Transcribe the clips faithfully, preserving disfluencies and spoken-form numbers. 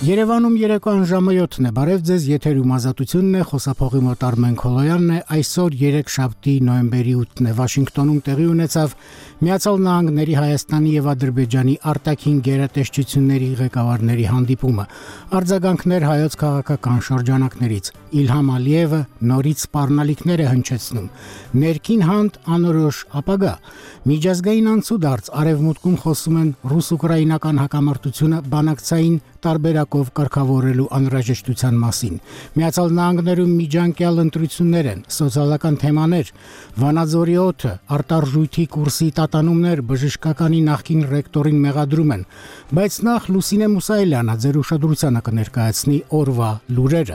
Երևանում երեկոյան ժամը յոթն է, բարև ձեզ, եթերում ազատությունն է, խոսափողի մոտ Արմեն Քոլոյանն է, այսօր երեքշաբթի նոյեմբերի ութն է, Վաշինգտոնում տեղի ունեցավ Միացյալ Նահանգների, Հայաստանի եւ Ադրբեջանի արտաքին գերատեսչությունների ղեկավարների հանդիպումը, արձագանքներ հայոց քաղաքական շրջանակներից, Իլհամ Ալիևը նորից սպառնալիքներ է հնչեցնում, ներքին հանդ անորոշ ապագա, միջազգային անցուդարձ, արևմուտքում խոսում են ռուս-ուկրաինական հակամարտությունը բանակցային տարբերակով կարգավորելու անհրաժեշտության մասին։ Միացյալ Նահանգներում միջանկյալ ընտրություններ են, սոցիալական թեմաներ, Վանաձորի օդը, արտարժույթի կուրսի տատանումներ, բժշկականի նախկին ռեկտորին մեղադրում են, բայց նախ Լուսինե Մուսայելյանը ձեր ուշադրությանը կներկայացնի օրվա լուրերը։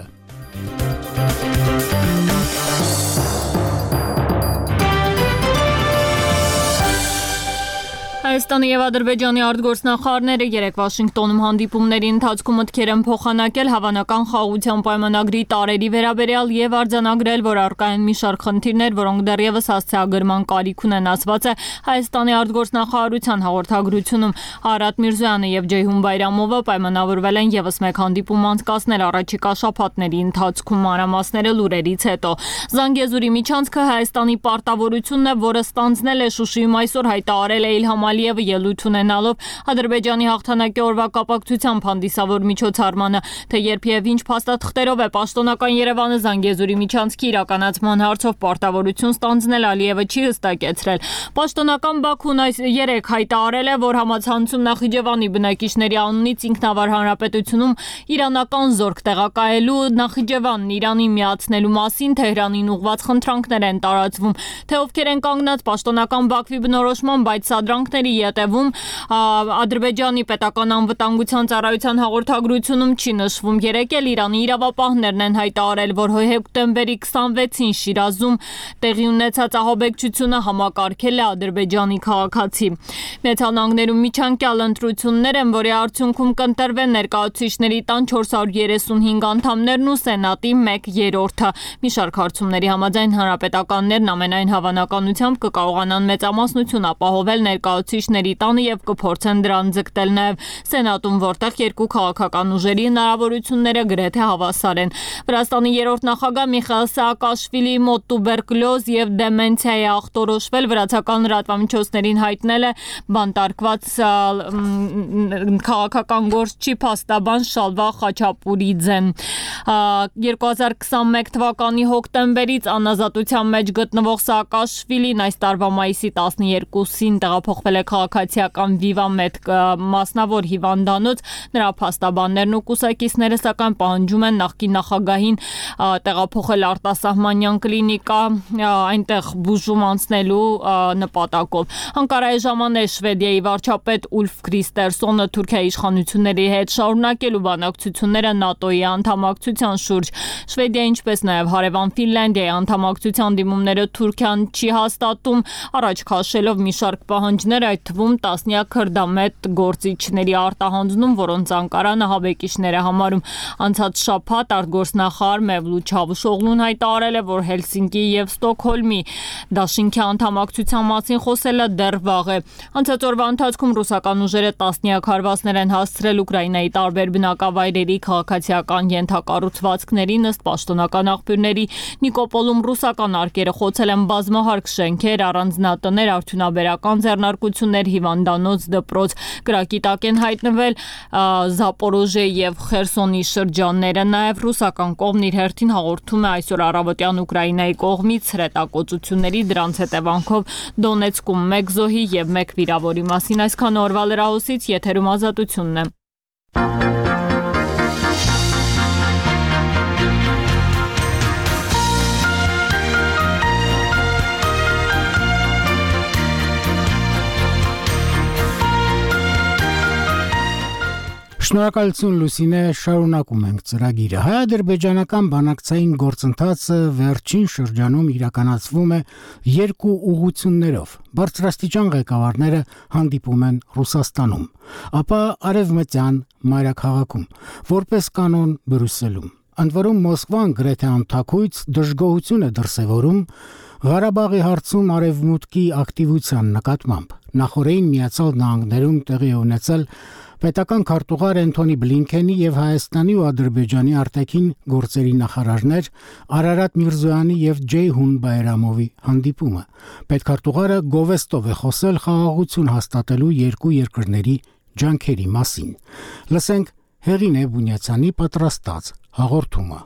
Հայաստանի եւ Ադրբեջանի արտգործնախարարները երեկ Վաշինգտոնում հանդիպումների ընթացքում մտքեր են փոխանակել հավանական խաղաղության պայմանագրի տարերի վերաբերյալ եւ արձանագրել, որ առկա են մի շարք խնդիրներ, որոնք դեռևս հասցեագրման կարիք ունեն, ասված է Հայաստանի արտգործնախարարության հաղորդագրությունում։ Արադ Միրզոյանը եւ Ջեյհուն Բայրամովը պայմանավորվել են եւս մեկ հանդիպում անցկացնել առաջիկա շաբաթների ընթացքում, մանրամասները լուրերից հետո։ Զանգեզուրի միջանցքը Հայաստանի պարտավորությունն է, որը ստանձնել է Շուշիում այսօր, հայտարարել է Իլհամ Ալիևը ելույթ ունենալով Ադրբեջանի հաղթանակի օրվա կապակցությամբ հանդիսավոր միջոցառմանը, թե երբ եւ ինչ փաստաթղթերով է պաշտոնական Երևանը Զանգեզուրի միջանցքի իրականացման հարցով պարտավորություն ստանձնել, Ալիևը չի հստակեցրել։ Պաշտոնական Բաքուն այս երեք հայտարարել է, որ համացանցում Նախիջևանի բնակիչների անունից ինքնավար հանրապետությունում իրանական զորք տեղակայելու, Նախիջևանն Իրանին միացնելու մասին Թեհրանին ուղղված խնդրանքներ են տարածվում, թե ովքեր են կանգնած պաշտոնական Բաքվի բնորոշման, բայց սադրանքների ետևում Ադրբեջանի պետական անվտանգության ծառայության հաղորդագրությունում չի նշվում։ Երեկ էլ Իրանի իրավապահներն են հայտարարել, որ հոկտեմբերի քսանվեցին Շիրազում տեղի ունեցած ահաբեկչությունը համակարգել է ադրբեջանի քաղաքացի։ Միացյալ Նահանգներում միջանկյալ ընտրություններ են, որի արդյունքում կընտրվեն ներկայացուցիչների տան չորս հարյուր երեսունհինգ անդամներն ու Սենատի մեկ երրորդը։ Մի շարք հարցումների համաձայն հանրապետականներն ամենայն հավանականությամբ կկարողանան մեծամասնություն ապահովել ներկայացուցիչների տանը եւ կփորձեն դրան ձգտել նաեւ Սենատում, որտեղ երկու քաղաքական ուժերի հնարավորությունները գրեթե հավասար են։ Վրաստանի երրորդ նախագահ Միխայիլ Սաակաշվիլիի մոտ տուբերկուլոզ եւ դեմենցիա է ախտորոշվել, վրացական լրատվամիջոցներին հայտնել է բանտարկված քաղաքական գործչի փաստաբան Շալվա Խաչապուրիձեն։ երկու հազար քսանմեկ թվականի հոկտեմբերից անազատության մեջ գտնվող Սաակաշվիլին այս տարվա մայիսի տասներկուսին տեղափոխվել է քաղաքացիական Վիվամեդ մասնավոր հիվանդանոց, նրա փաստաբաններն ու կուսակիցները սակայն պահանջում են նախկին նախագահին տեղափոխել արտասահմանյան կլինիկա, այնտեղ բուժում անցնելու նպատակով։ Անկարայի ժամանակ Շվեդիայի վարչապետ Ուլֆ Քրիստերսոնը Թուրքիայի իշխանությունների հետ շարունակելու բանակցությունները ՆԱՏՕ-ի անդամակցության շուրջ։ Շվեդիայի, ինչպես նաև հարևան Ֆինլանդիայի անդամակցության դիմումները Թուրքիան չի հաստատում, առաջ քաշելով մի շարք պահանջներ, այդ թվում տասնյակ քրդամետ գործիչների արտահանձնում, որոնց Անկարան ահաբեկիչներ է համարում։ Անցած շաբաթ արտգործնախարար Մևլութ Չավուշօղլուն հայտարարել է, որ Հելսինկի եւ Ստոկհոլմի դաշինքի անդամակցության մասին խոսելը դեռ վաղ է։ Անցած օրվա ընթացքում ռուսական ուժերը տասնյակ հարվածներ են հասցրել Ուկրաինայի տարբեր բնակավայրերի քաղաքացիական ենթակառուցվածքներին, ըստ պաշտոնական աղբյուրների Նիկոպոլում ռուսական արկերը խոցել են բազմահարկ շենքեր, առանձնատներ, արդյունաբերական ձեռնարկություններ, հիվանդանոց, դպրոց, կրակի տակ են հայտնվել Զապորոժե եւ Խերսոնի շրջանները, նաեւ ռուսական կողմն իր հերթին հաղորդում է այսօր առավոտյան Ուկրաինայի կողմից հրետակոծությունների, դրանց հետևանքով Դոնեցկում մեկ զոհի եւ մեկ վիրավորի մասին։ Այսքան օրվա լրահոսից, եթերում ազատությունն է։ Շնորհակալություն Լուսինե, շարունակում ենք ծրագիրը։ Հայ-ադրբեջանական բանակցային գործընթացը վերջին շրջանում իրականացվում է երկու ուղղություններով։ Բարձրաստիճան ղեկավարները հանդիպում են Ռուսաստանում, ապա արևմտյան մայրաքաղաքում, որպես կանոն Բրյուսելում։ Ընդ որում Մոսկվան գրեթե անթաքույց դժգոհություն է դրսևորում Ղարաբաղի հարցում արևմուտքի ակտիվության նկատմամբ։ Նախորդին Միացյալ Նահանգներում տեղի ունեցել պետական քարտուղար Անթոնի Բլինքենի եւ Հայաստանի ու Ադրբեջանի արտաքին գործերի նախարարներ Արարատ Միրզոյանի եւ Ջեյհուն Բայրամովի հանդիպումը։ Պետքարտուղարը գովեստով է խոսել խաղաղություն հաստատելու երկու երկրների ջանքերի մասին։ Լսենք Հեղինե Բունյացյանի պատրաստած հաղորդումը։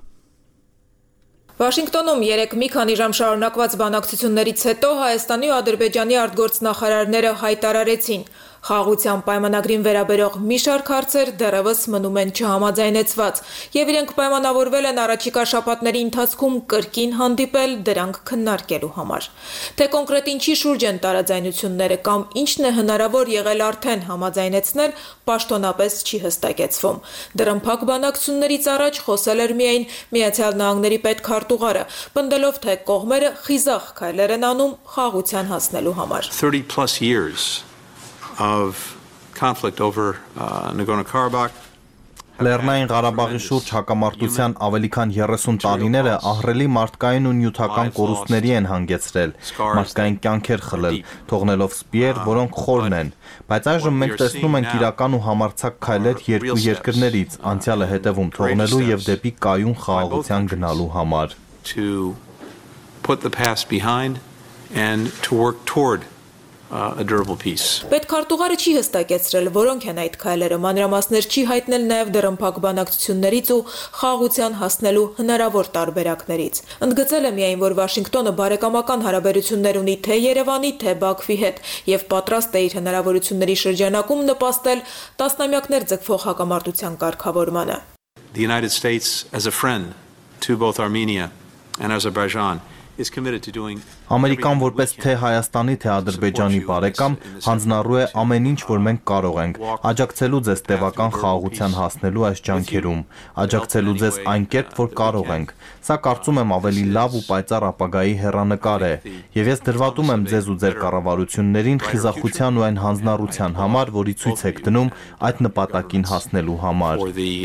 Վաշինգտոնում երեք մի քանի ժամ շարունակված բանակցություններից հետո Հայաստանի ու Ադրբեջանի արտգործնախարարները հայտարարեցին, խաղաղության պայմանագրին վերաբերող մի շարք հարցեր դեռևս մնում են չհամաձայնեցված, եւ իրենք պայմանավորվել են առաջիկա շաբաթների ընթացքում կրկին հանդիպել դրանք քննարկելու համար։ Թե կոնկրետ ինչի շուրջ են տարաձայնությունները կամ ինչն է հնարավոր եղել արդեն համաձայնեցնել, պաշտոնապես չի հստակեցվում։ Դրամփակ բանակցություններից առաջ խոսել էր միայն Միացյալ Նահանգների պետքարտուղարը, պնդելով, թե կողմերը խիզախ քայլեր են անում խաղաղության հասնելու համար։ thirty plus years of conflict over uh, Nagorno-Karabakh. Լեռնային Ղարաբաղի շուրջ հակամարտության ավելի քան երեսուն տարիները ահռելի մարդկային ու նյութական կորուստների են հանգեցրել, մարդկային կյանքեր խլել, թողնելով սպիեր, որոնք խորն են, բայց այժմ մենք տեսնում ենք իրական ու համարձակ քայլեր երկու երկրներից, անցյալը հետևում թողնելու եւ դեպի կայուն խաղաղության գնալու համար։ To put the past behind and to work toward a durable peace. Պետքարտուղարը չի հստակեցրել, որոնք են այդ քայլերը, մանրամասներ չի հայտնել նաև դրամփակ բանակցություններից ու խաղաղության հասնելու հնարավոր տարբերակներից։ Ընդգծել է միայն, որ Վաշինգտոնը բարեկամական հարաբերություններ ունի թե Երևանի, թե Բաքվի հետ եւ պատրաստ է իր հնարավորությունների շրջանակում նպաստել տասնամյակներ ձգվող հակամարտության կարգավորմանը։ The United States as a friend to both Armenia and Azerbaijan is committed to doing Ամերիկան որպես թե Հայաստանի, թե Ադրբեջանի բարեկամ հանձնառու է ամեն ինչ, որ մենք կարող ենք, աջակցելու ձեզ տևական խաղաղության հասնելու այս ջանքերում, աջակցելու ձեզ այն կերպ, որ կարող ենք։ Սա կարծում եմ ավելի լավ ու պայծառ ապագայի հեռանկար է, եւ ես դրվատում եմ ձեզ ու ձեր կառավարություններին խիզախության ու այն հանձնառության համար, որի ցույց եք դնում այդ նպատակին հասնելու համար։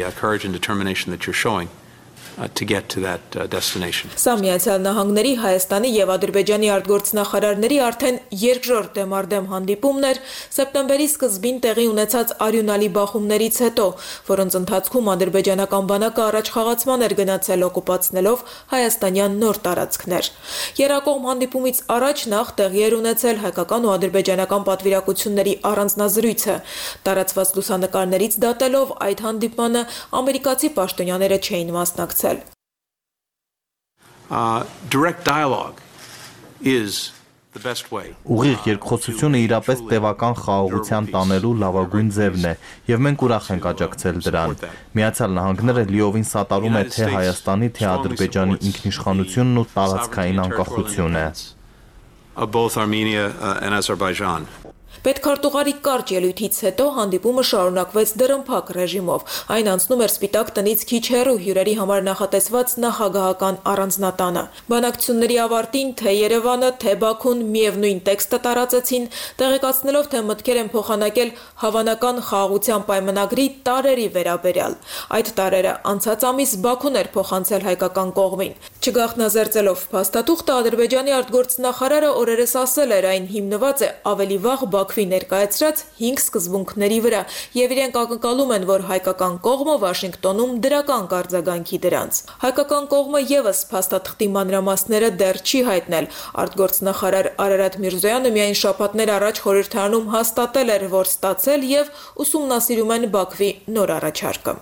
Uh, to get to that uh, destination. Սա Միացյալ Նահանգների, Հայաստանի եւ Ադրբեջանի արտգործնախարարների արդեն երկրորդ դեմարդեմ հանդիպումն էր սեպտեմբերի սկզբին տեղի ունեցած արյունալի բախումներից հետո, որոնց ընթացքում ադրբեջանական բանակը առաջխաղացման էր գնացել օկուպացնելով հայաստանյան նոր տարածքներ։ Երակողմ հանդիպումից առաջ նախ տեղի էր ունեցել հայկական ու ադրբեջանական պատվիրակությունների առանձնազրույցը։ Տարածված լուսանկարներից դատելով այդ հանդիպմանը ամերիկացի պաշտոնյաները չէին մասնակցել։ Uh, direct dialogue is the best way. Ուղիղ երկխոսությունը իրապես տևական խաղաղության տանելու լավագույն ձևն է, եւ մենք ուրախ ենք աջակցել դրան։ Միացյալ Նահանգները լիովին սատարում է թե Հայաստանի, թե Ադրբեջանի ինքնիշխանությունն ու տարածքային անկախությունը։ Both Armenia and Azerbaijan. Պետքարտուղարի կարճ ելույթից հետո հանդիպումը շարունակվեց դրամփակ ռեժիմով։ Այն անցնում էր Սպիտակ տնից քիչ հեռու հյուրերի համար նախատեսված նախագահական առանձնատանը։ Բանակցությունների ավարտին թե Երևանը, թե Բաքուն միևնույն տեքստը տարածեցին, տեղեկացնելով, թե մտքեր են փոխանակել հավանական խաղաղության պայմանագրի տարերի վերաբերյալ։ Այդ տարերը անցած ամիս Բաքուն էր փոխանցել հայկական կողմին։ Չգաղտնազերծելով փաստաթուղթը Ադրբեջանի արտգործնախարարը օրերս ասել էր, այն հիմնված է ավելի վաղ Բաքվի ներկայացրած հինգ սկզբունքների վրա, եւ իրենք ակնկալում են, որ հայկական կողմը Վաշինգտոնում դրական կարձագանքի դրանց։ Հայկական կողմը եւս փաստաթղթի մանրամասները դեռ չի հայտնել։ Արտգործնախարար Արարատ Միրզոյանը միայն շաբաթներ առաջ խորհրդարանում հաստատել էր, որ ստացել եւ ուսումնասիրում են Բաքվի նոր առաջարկը։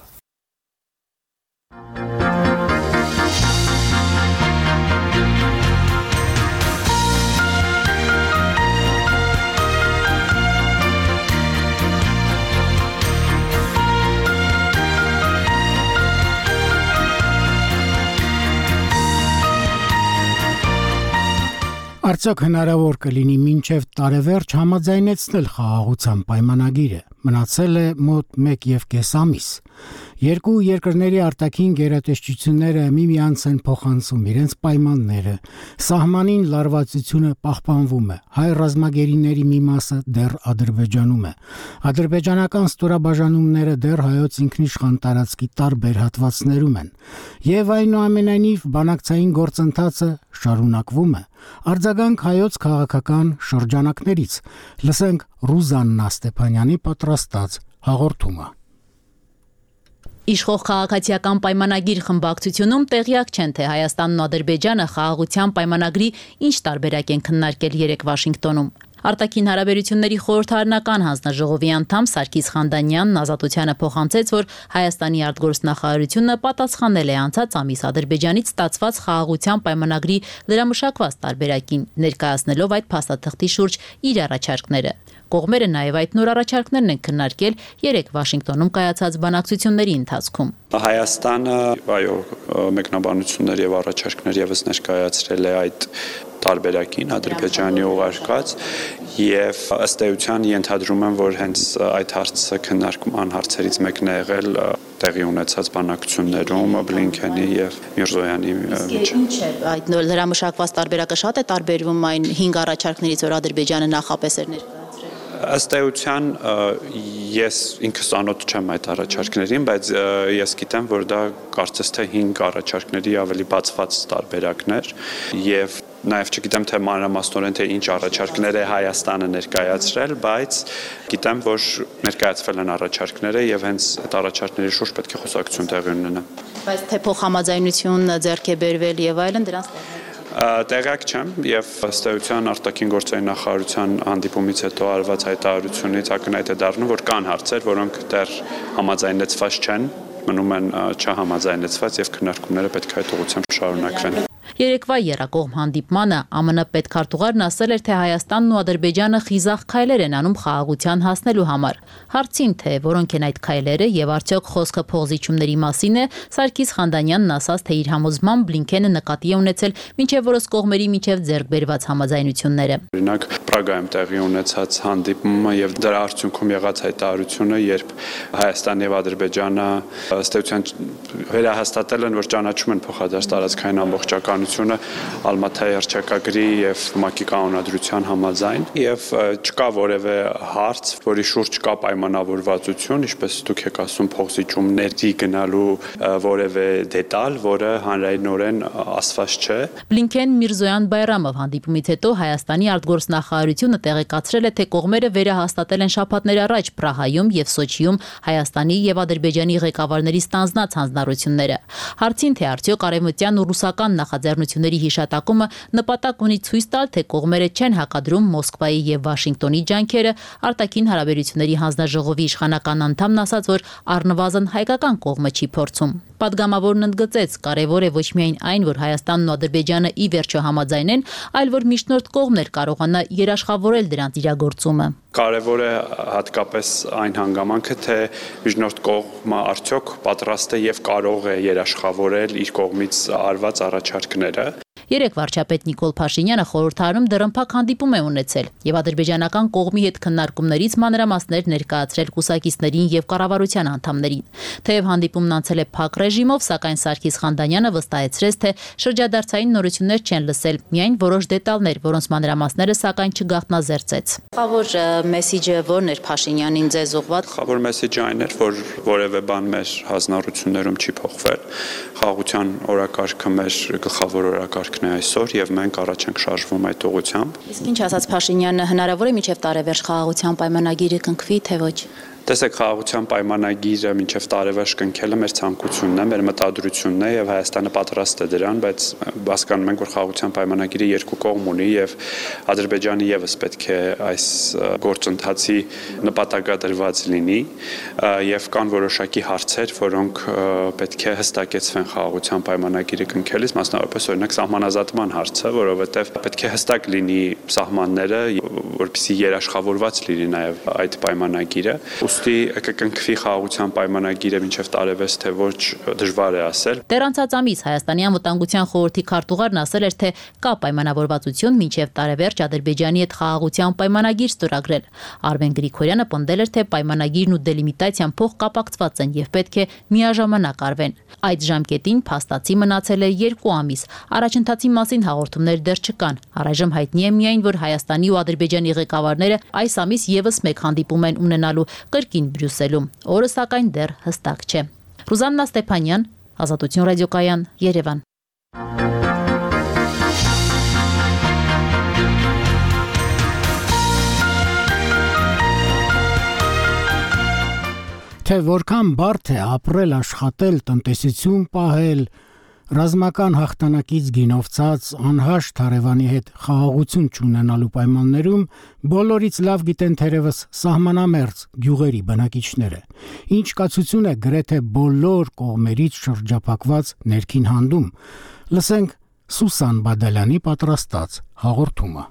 Արդյոք հնարավոր կլինի մինչև տարեվերջ համաձայնեցնել խաղաղության պայմանագիրը։ մնացել է մոտ մեկ եւ կես ամիս։ Երկու երկրների արտաքին գերատեսչությունները միմյանց են փոխանցում իրենց պայմանները, սահմանին լարվածությունը պահպանվում է, հայ ռազմագերիների մի մասը դեռ Ադրբեջանում է։ Ադրբեջանական ստորաբաժանումները դեռ հայոց ինքնիշխան տարածքի տարբեր հատվածներում են, եւ այնուամենայնիվ բանակցային գործընթացը շարունակվում է։ Արձագանք հայոց քաղաքական շրջանակներից։ Լսենք Ռուզաննա Ստեփանյանի պատրաստած հաղորդումը։ Իշխող քաղաքացիական պայմանագիր խմբակցությունում տեղյակ չեն, թե Հայաստանն ու Ադրբեջանը խաղաղության պայմանագրի ինչ տարբերակ են քննարկել երեկ Վաշինգտոնում։ Արտաքին հարաբերությունների խորհրդարանական հանձնաժողովի անդամ Սարգիս Խանդանյանն Ազատությանը փոխանցեց, որ Հայաստանի արտգործնախարարությունը պատասխանել է անցած ամիս Ադրբեջանից ստացված խաղաղության պայմանագրի լրամշակված տարբերակին, ներկայացնելով այդ փաստաթղթի շուրջ իր առաջարկները։ Կողմերը նաև այդ նոր առաջարկներն են քննարկել երեկ Վաշինգտոնում կայացած բանակցությունների ընթացքում։ Հայաստանը, այո, մեկնաբանություններ եւ առաջարկներ եւս ներկայացրել է այդ տարբերակին Ադրբեջանի ուղարկած եւ ըստ էության ենթադրում եմ, որ հենց այդ հարցը քննարկման հարցերից մեկն է եղել տեղի ունեցած բանակցություններում Բլինքենի եւ Միրզոյանի միջեւ։ Ինչ է այդ նոր լրամշակված տարբերակը շատ է տարբերվում այն հինգ առաջարկներից, որ Ադրբեջանը նախապես էր ներկայացրել։ Ըստ էության ես ինքս անոթ չեմ այդ առաջարկներին, բայց ես գիտեմ, որ դա կարծես թե հինգ առաջարկների ավելի բացված տարբերակներ եւ նաև չգիտեմ թե մանրամասնորեն թե ինչ առաջարկներ է Հայաստանը ներկայացրել, բայց գիտեմ, որ ներկայացվել են առաջարկները եւ հենց այդ առաջարկների շուրջ պետք է խոսակցություն տեղի ունենա։ Բայց թե փոխհամաձայնություն ձեռք է բերվել եւ այլն դրանց Տեղյակ չեմ եւ ըստ էության արտաքին գործերի նախարարության հանդիպումից հետո արված հայտարարությունից ակնհայտ է դառնում, որ կան հարցեր, որոնք դեռ համաձայնեցված չեն, մնում են չհամաձայնեցված եւ քննարկումները պետք է այդ ուղղությամբ շարունակվեն։ Երեկվա եռակողմ հանդիպմանը ԱՄՆ պետքարտուղարն ասել էր, թե Հայաստանն ու Ադրբեջանը խիզախ քայլեր են անում խաղաղության հասնելու համար։ Հարցին, թե որոնք են այդ քայլերը եւ արդյոք խոսքը փողզիչումների մասին է, Սարգիս Խանդանյանն ասաց, թե իր համոզմամբ Բլինքենը նկատի է ունեցել մինչեւ որս կողմերի միջև ձեռք բերված համաձայնությունները։ Օրինակ Պրագայում տեղի ունեցած հանդիպումը եւ դրա արդյունքում եղած հայտարարությունը, երբ Հայաստանն եւ Ադրբեջանը ըստ էության վերահաստատել են, որ ճանաչում են փոխադարձ տարածքային ամբողջական Ալմաթայի հռչակագրի եւ ՄԱԿ-ի կանոնադրության համաձայն եւ չկա որևէ հարց, որի շուրջ կա պայմանավորվածություն, ինչպես դուք եք ասում, փոխզիջումների գնալու որևէ դետալ, որը հանրայնորեն ասված չէ։ Բլինքեն Միրզոյան Բայրամով հանդիպումից հետո Հայաստանի արտգործնախարարությունը տեղեկացրել է, թե կողմերը վերահաստատել են շաբաթներ առաջ Պրահայում եւ Սոչիում Հայաստանի եւ Ադրբեջանի ղեկավարների ստանձնած հանձնառությունները։ Հարցին, թե արդյոք արևմտյան ու ռուսական նախաձեռնությունների հիշատակումը նպատակ ունի ցույց տալ, թե կողմերը չեն հակադրում Մոսկվայի եւ Վաշինգտոնի ջանքերը, արտաքին հարաբերությունների հանձնաժողովի իշխանական անդամն ասաց, որ առնվազն հայկական կողմը չի փորձում։ Պատգամավորն ընդգծեց, կարևոր է ոչ միայն այն, որ Հայաստանն ու Ադրբեջանը ի վերջո համաձայնեն, այլ որ միջնորդ կողմն էլ կարողանա երաշխավորել դրանց իրագործումը։ Կարևոր է հատկապես այն հանգամանքը, թե միջնորդ կողմը արդյոք պատրաստ է եւ կարող է երաշխավորել իր կողմից արված առաջարկները։ Երեկ վարչապետ Նիկոլ Փաշինյանը խորհրդարանում դռնփակ հանդիպում է ունեցել եւ ադրբեջանական կողմի հետ քննարկումներից մանրամասներ ներկայացրել կուսակիցներին եւ կառավարության անդամներին։ Թեև հանդիպումն անցել է փակ ռեժիմով, սակայն Սարգիս Խանդանյանը վստահեցրեց, թե շրջադարձային նորություններ չեն լսել, միայն որոշ դետալներ, որոնց մանրամասները սակայն չգաղտնազերծեց։ Խավոր մեսիջը ո՞րն էր Փաշինյանին ձեզ ուղղված։ Խավոր մեսիջը այն էր, որ որևէ բան մեր հանձնառություններում չի փոխվել։ Խաղաղության օրակարգը մեր գլխավոր օրակարգն է այսօր եւ մենք առաջ ենք շարժվում այդ ուղղությամբ։ Իսկ ինչ ասաց Փաշինյանը, հնարավոր է մինչեւ տարեվերջ խաղաղության պայմանագիրը կնքվի, թե ոչ։ Տեսեք, խաղաղության պայմանագիրը մինչև տարեվերջ կնքելը մեր ցանկությունն է, մեր մտադրությունն է եւ Հայաստանը պատրաստ է դրան, բայց հասկանում ենք, որ խաղաղության պայմանագիրը երկու կողմ ունի եւ Ադրբեջանը եւս պետք է այս գործընթացի նպատակադրված լինի եւ կան որոշակի հարցեր, որոնք պետք է հստակեցվեն խաղաղության պայմանագիրը կնքելիս, մասնավորապես օրինակ սահմանազատման հարցը, որովհետեւ պետք է հստակ լինի սահմանները, որպեսզի երաշխավորված լինի նաեւ այդ պայմանագիրը։ ուստի կկնքվի խաղաղության պայմանագիրը մինչև տարեվերջ, թե ոչ դժվար է ասել։ Դեռ անցած ամիս Հայաստանի անվտանգության խորհրդի քարտուղարն ասել էր, թե կա պայմանավորվածություն մինչև տարեվերջ Ադրբեջանի հետ խաղաղության պայմանագիր ստորագրել։ Արմեն Գրիգորյանը պնդել էր, թե պայմանագիրն ու դելիմիտացիան փոխկապակցված են եւ պետք է միաժամանակ արվեն։ Այդ ժամկետին փաստացի մնացել է երկու ամիս։ Առաջընթացի մասին հաղորդումներ դեռ չկան։ Առայժմ հայտնի է միայն, որ Հայաստանի ու Ադրբեջանի ղեկավարները այս ամիս եւս մեկ հանդիպում են ունենալու կրկին Բրյուսելում։ Օրը սակայն դեռ հստակ չէ։ Ռուզաննա Ստեփանյան, Ազատություն ռադիոկայան, Երևան։ Թե որքան բարդ է ապրել, աշխատել, տնտեսություն պահել, ռազմական հաղթանակից գինովցած անհաշտ հարևանի հետ խաղաղություն չունենալու պայմաններում բոլորից լավ գիտեն թերևս սահմանամերձ գյուղերի բնակիչները։ Ինչ կացություն է գրեթե բոլոր կողմերից շրջափակված ներքին հանդում։ Լսենք Սուսան Բադալյանի պատրաստած հաղորդումը։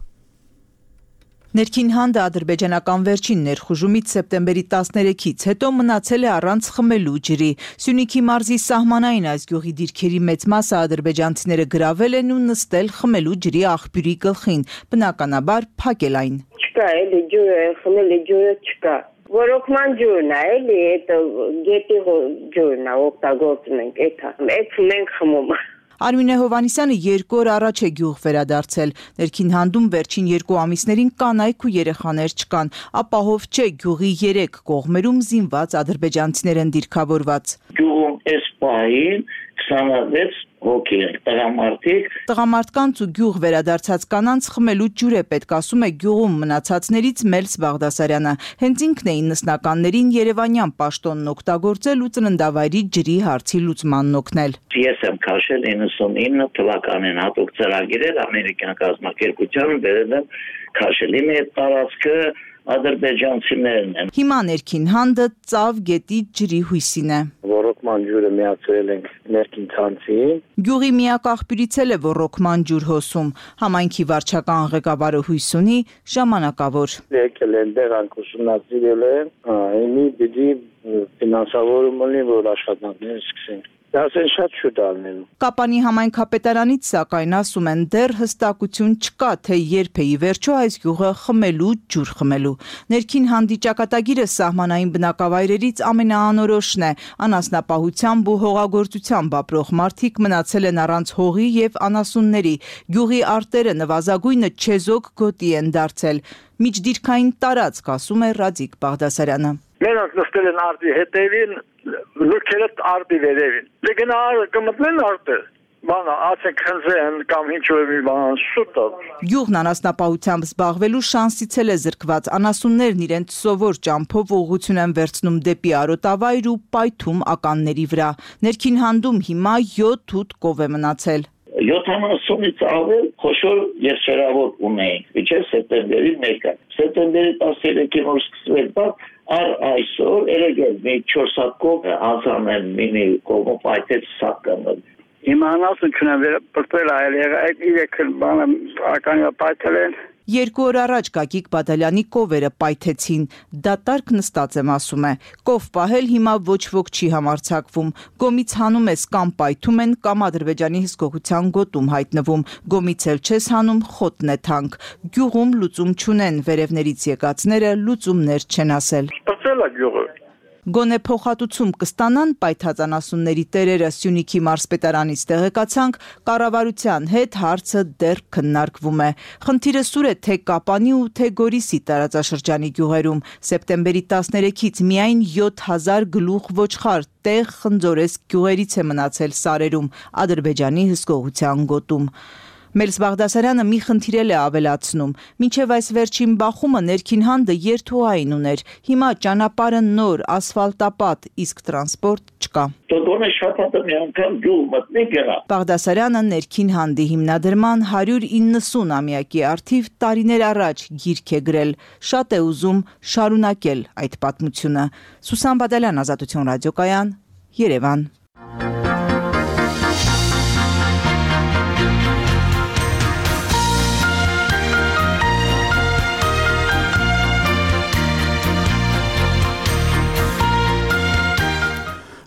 Ներքին հանդը ադրբեջանական վերջին ներխուժումից սեպտեմբերի տասներեքից հետո մնացել է առանց խմելու ջրի։ Սյունիքի մարզի սահմանային այս գյուղի դիրքերի մեծ մասը ադրբեջանցիները գրավել են ու նստել խմելու ջրի աղբյուրի գլխին, բնականաբար փակել այն։ Չկա էլի ջուրը, խմելու ջուրը չկա։ Ռոռոկման ջուրն է, էլի, այդ գետի ջուրն է, օգտագործում ենք, էթա։ Այդ մենք խմում։ Արմինե Հովանիսյանը երկու օր առաջ է գյուղ վերադարձել։ Ներքին հանդում վերջին երկու ամիսներին կանայք ու երեխաներ չկան, ապահով չէ գյուղի երեք կողմերում զինված ադրբեջանցիներ են դիրքավորված։ Գյուղում էս պահին քսանվեց հոգի տղամարդիկ։ Տղամարդկանց ու գյուղ վերադարձած կանանց խմելու ջուր է պետք, ասում է գյուղում մնացածներից Մելս Բաղդասարյանը։ Հենց ինքն է իննսնականներին երևանյան պաշտոնն օգտագործել ու ծննդավայրի ջրի հարցի լուծմանն օգնել։ Ես եմ քաշել իննսունինը թվականին հատուկ ծրագիրել ամերիկյան կազմակերպությանը վերել եմ քաշել։ Իմ այդ տարածքը ադրբեջանցիներն են։ Հիմա ներքին հանդը ծավ գետի ջրի հույսին է։ Ռոռոկման ջուրը միացրել ենք ներքին ցանցին։ Գյուղի միակ աղբյուրից էլ է ռոռոկման ջուր հոսում։ Համայնքի վարչական ղեկավարը հույս ունի ժամանակավոր։ Եկել են դրանք ուսումնասիրել են, այնի պիտի ֆինանսավորում ունի, որ աշխատանքներ սկսեն։ Դասեն շատ շուտ ալնելու։ Կապանի համայնքապետարանից սակայն ասում են դեռ հստակություն չկա, թե երբ է ի վերջո այս գյուղը խմելու ջուր խմելու։ Ներքին հանդի ճակատագիրը սահմանային բնակավայրերից ամենաանորոշն է։ Անասնապահությամբ ու հողագործությամբ ապրող մարդիկ մնացել են առանց հողի եւ անասունների։ Գյուղի արտերը նվազագույնը չեզոք գոտի են դարձել։ Միջդիրքային տարածք, ասում է Ռադիկ Բաղդասարյանը։ Նրանք նստել են արտի հետևին, լուքերը արտի վերևին։ Լեգն արտը կմտնեն արտը, բանը ասեք հնձեն կամ ինչ-որ մի բան շուտը։ Գյուղն անասնապահությամբ զբաղվելու շանսից էլ է զրկված։ Անասուններն իրենց սովոր ճամփով ուղղություն են վերցնում դեպի Արոտավայր ու պայթում ականների վրա։ Ներքին հանդում հիմա յոթ ութ կով է մնացել։ յոթանասունից ավել խոշոր եղջերավոր ունեինք, միջև սեպտեմբերի մեկը։ Սեպտեմբերի տասներեքին որ սկսվել բա Ար այսօր երեգել մի չորս հատ կող անցանել մինի կողմը պայթեց սականը։ Հիմա անասուն չունեմ վերապրտվել այլ այդ իրեք բանը ականի պայթել են։ Երկու օր առաջ Գագիկ Բադալյանի կովերը պայթեցին, դատարկ նստած եմ ասում է, կով պահել հիմա ոչ ոք չի համարձակվում, գոմից հանում ես կամ պայթում են կամ ադրբեջանի հսկողության գոտում հայտնվում, գոմից էլ չես հանում խոտն է թանկ, գյուղում լուծում չունեն, վերևներից եկածները լուծումներ չեն ասել։ Սպրծել է գյուղը։ Գոնե փոխհատուցում կստանան պայթած անասունների տերերը Սյունիքի մարզպետարանից տեղեկացանք, կառավարության հետ հարցը դեռ քննարկվում է։ Խնդիրը սուր է թե Կապանի ու թե Գորիսի տարածաշրջանի գյուղերում։ Սեպտեմբերի տասներեքից միայն յոթ հազար գլուխ ոչխար տեղ խնձորես գյուղերից է մնացել սարերում, Ադրբեջանի հսկողության գոտում։ Մելս Բաղդասարյանը մի խնդիրել է ավելացնում. մինչև այս վերջին բախումը ներքին հանդը երթուղային ուներ, հիմա ճանապարհը նոր, ասֆալտապատ, իսկ տրանսպորտ չկա։ Տոկոնը շաբաթը մի անգամ գյուղ մտնի գնա։ Բաղդասարյանը ներքին հանդի հիմնադրման հարյուր իննսուն-ամյակի առթիվ տարիներ առաջ գիրք է գրել, շատ է ուզում շարունակել այդ պատմությունը։ Սուսան Բադալյան, Ազատություն ռադիոկայան, Երևան։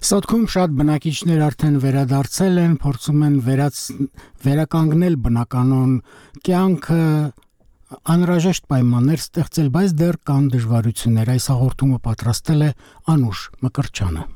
Սոտքում շատ բնակիչներ արդեն վերադարձել են, փորձում են վերաց, վերականգնել բնականոն կյանքը, անհրաժեշտ պայմաններ ստեղծել, բայց դեռ կան դժվարություններ։ Այս հաղորդումը պատրաստել է Անուշ Մկրտչյանը։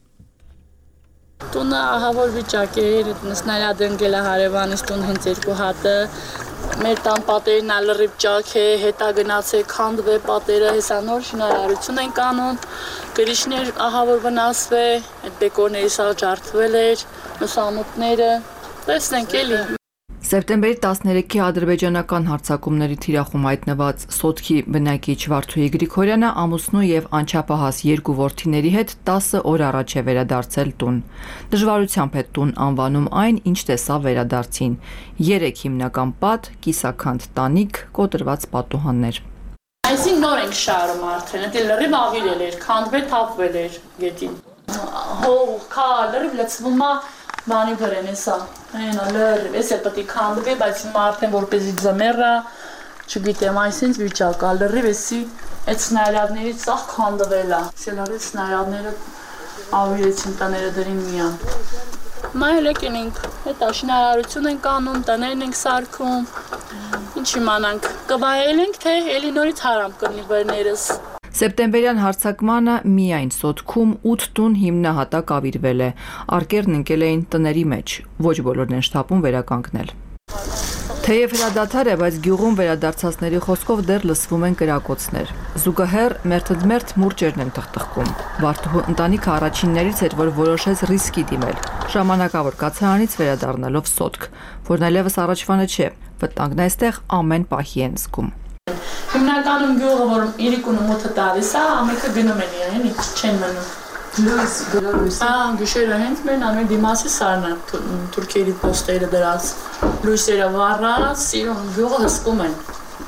Տունը ահավոր վիճակ էր, նստնայլա դնգել է հարևանից տուն հենց երկու հատը, մեր տան պատերին ալրիվ ճակ է, հետա գնացե քանդվե պատերը, հեսա նոր շինարարություն են կանում, գրիշներ ահավոր վնասվե, այդ բեկորների սաղ ջարդվել էր, լուսամուտները, տեսնենք էլի։ Սեպտեմբերի տասներեքի ադրբեջանական հարձակումների թիրախում հայտնված Սոտքի բնակիչ Վարդուհի Գրիգորյանը ամուսնու եւ անչափահաս երկու որդիների հետ տասը օր առաջ է վերադարձել տուն։ Դժվարությամբ է տուն անվանում այն, ինչ տեսավ վերադարձին։ Երեք հիմնական պատ, կիսաքանդ տանիք, կոտրված պատուհաններ։ Այսինքն նոր ենք շարում արդեն, դա լրիվ ավիրել էր, քանդվել, թափվել էր գետին։ Հող, քար, լրիվ լցվում է Բանի բրեն էսա, այնա լրիվ, ես է պտի քանդվի, բայց հիմա արդեն որպեսի ձմեռա, չգիտեմ, այսինչ վիճակ ա, լրիվ եսի այդ սնայլադներից սաղ քանդվել ա, սելարից սնայլադները ավիրեցին տները դրին միան։ Հիմա էլ եկեն ենք, հետ աշինարարություն ենք անում, տներն ենք սարքում, ինչ իմանանք, կվայել ենք, թե էլի նորից հարամ կրնի բրներս։ Սեպտեմբերյան հարձակմանը միայն Սոտքում ութ տուն հիմնահատակ ավիրվել է, արկերն ընկել էին տների մեջ, ոչ բոլորն են շտապում վերականգնել։ Թեև հրադադար է, բայց գյուղում վերադարձածների խոսքով դեռ լսվում են կրակոցներ։ Զուգահեռ մերթընդմերթ մուրճերն են թխթխկում։ Վարդուհու ընտանիքը առաջիններից էր, որ որոշեց ռիսկի դիմել, ժամանակավոր կացարանից վերադառնալով Սոտք, որն այլևս առաջվանը չէ, վտանգն այստեղ ամեն պահի են զգում։ Հիմնականում գյուղը, որ իրիկունը մոթը տալիս է, ամենքը գնում են իրեն, չեն մնում։ Լույս, լույս։ Ա, գիշերը հենց մեն ամեն դիմասի սարնա, թուրքերի պոստերը դրած, լույսերը վառած, սիրուն գյուղը հսկում են։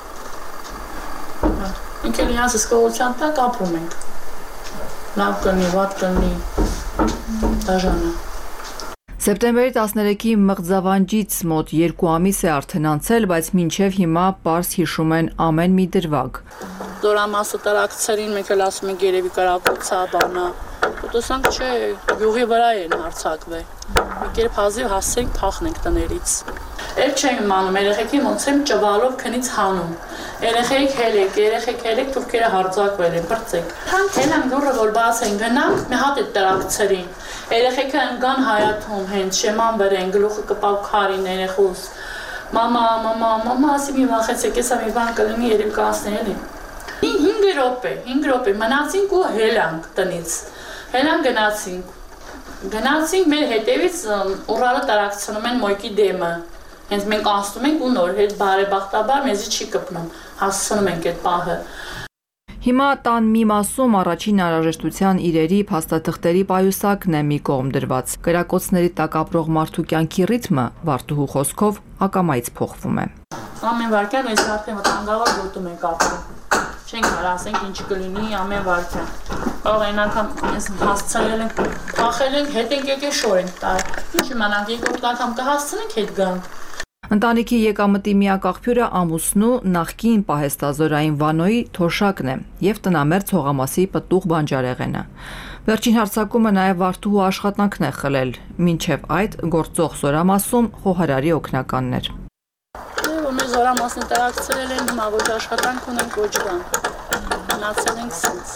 Ինք էլ իրանց հսկողության տակ ապրում ենք։ Լավ կնի, վատ կնի, դաժանը։ Սեպտեմբերի տասներեքի մղձավանջից մոտ երկու ամիս է արդեն անցել, բայց մինչև հիմա պարզ հիշում են ամեն մի դրվագ։ Դորամասը տարակցերին մեկ էլ ասում ենք երևի կրակոցա բանա, տեսանք չէ, գյուղի վրա են հարձակվել, մեկ երբ հազիվ հասցենք փախնենք տներից։ Էլ չեմ իմանում, երեխեքին ոնց եմ ճվալով քնից հանում, երեխեք հելեք, երեխեք հելեք, թուրքերը հարձակվել են, բրծեք։ Հելան դուրը, որ բաց են գնանք, մի հատ էտ տրակցերին, երեխեքը ընկան հայաթում հենց, շեման բրեն, գլուխը կպավ քարին երեխուս, մամա, մամա, մամա, ասի մի վախեցեք, եսա մի բան կլինի, երիմ կանցնել են։ Հինգ րոպե, հինգ րոպե, մնացինք ու հելանք տնից, հելան գնացինք, գնացինք մեր հետևից ուռալը տարակցնում են մոյկի դեմը, հենց մենք անցնում ենք ու նոր հետ բարեբախտաբար մեզի չի կպնում, հասցնում ենք այդ պահը։ Հիմա տան մի մասում առաջին անհրաժեշտության իրերի փաստաթղթերի պայուսակն է մի կողմ դրված։ Կրակոցների տակ ապրող մարդու կյանքի ռիթմը Վարդուհու խոսքով ակամայից փոխվում է։ Ամեն վարքյան այս արդեն վտանգավոր գոտում ենք ապրում։ Չենք հար ասենք ինչ կլինի ամեն վարքյան։ Կարող են անգամ հասցրել ենք, փախել ենք, հետ ենք եկել շոր ենք տալ։ Ինչ իմանանք, երկրորդ անգամ կհասցնենք հետ գանք։ Ընտանիքի եկամտի միակ աղբյուրը ամուսնու նախկին պահեստազորային Վանոյի թոշակն է եւ տնամերձ հողամասի պտուղ բանջարեղենը։ Վերջին հարձակումը նաեւ Վարդուհու աշխատանքն է խլել, մինչեւ այդ գործող զորամասում խոհարարի օգնականն էր։ Մեր զորամասն տարածել են, հիմա ոչ աշխատանք ունենք, ոչ բան։ Մնացել ենք սենց։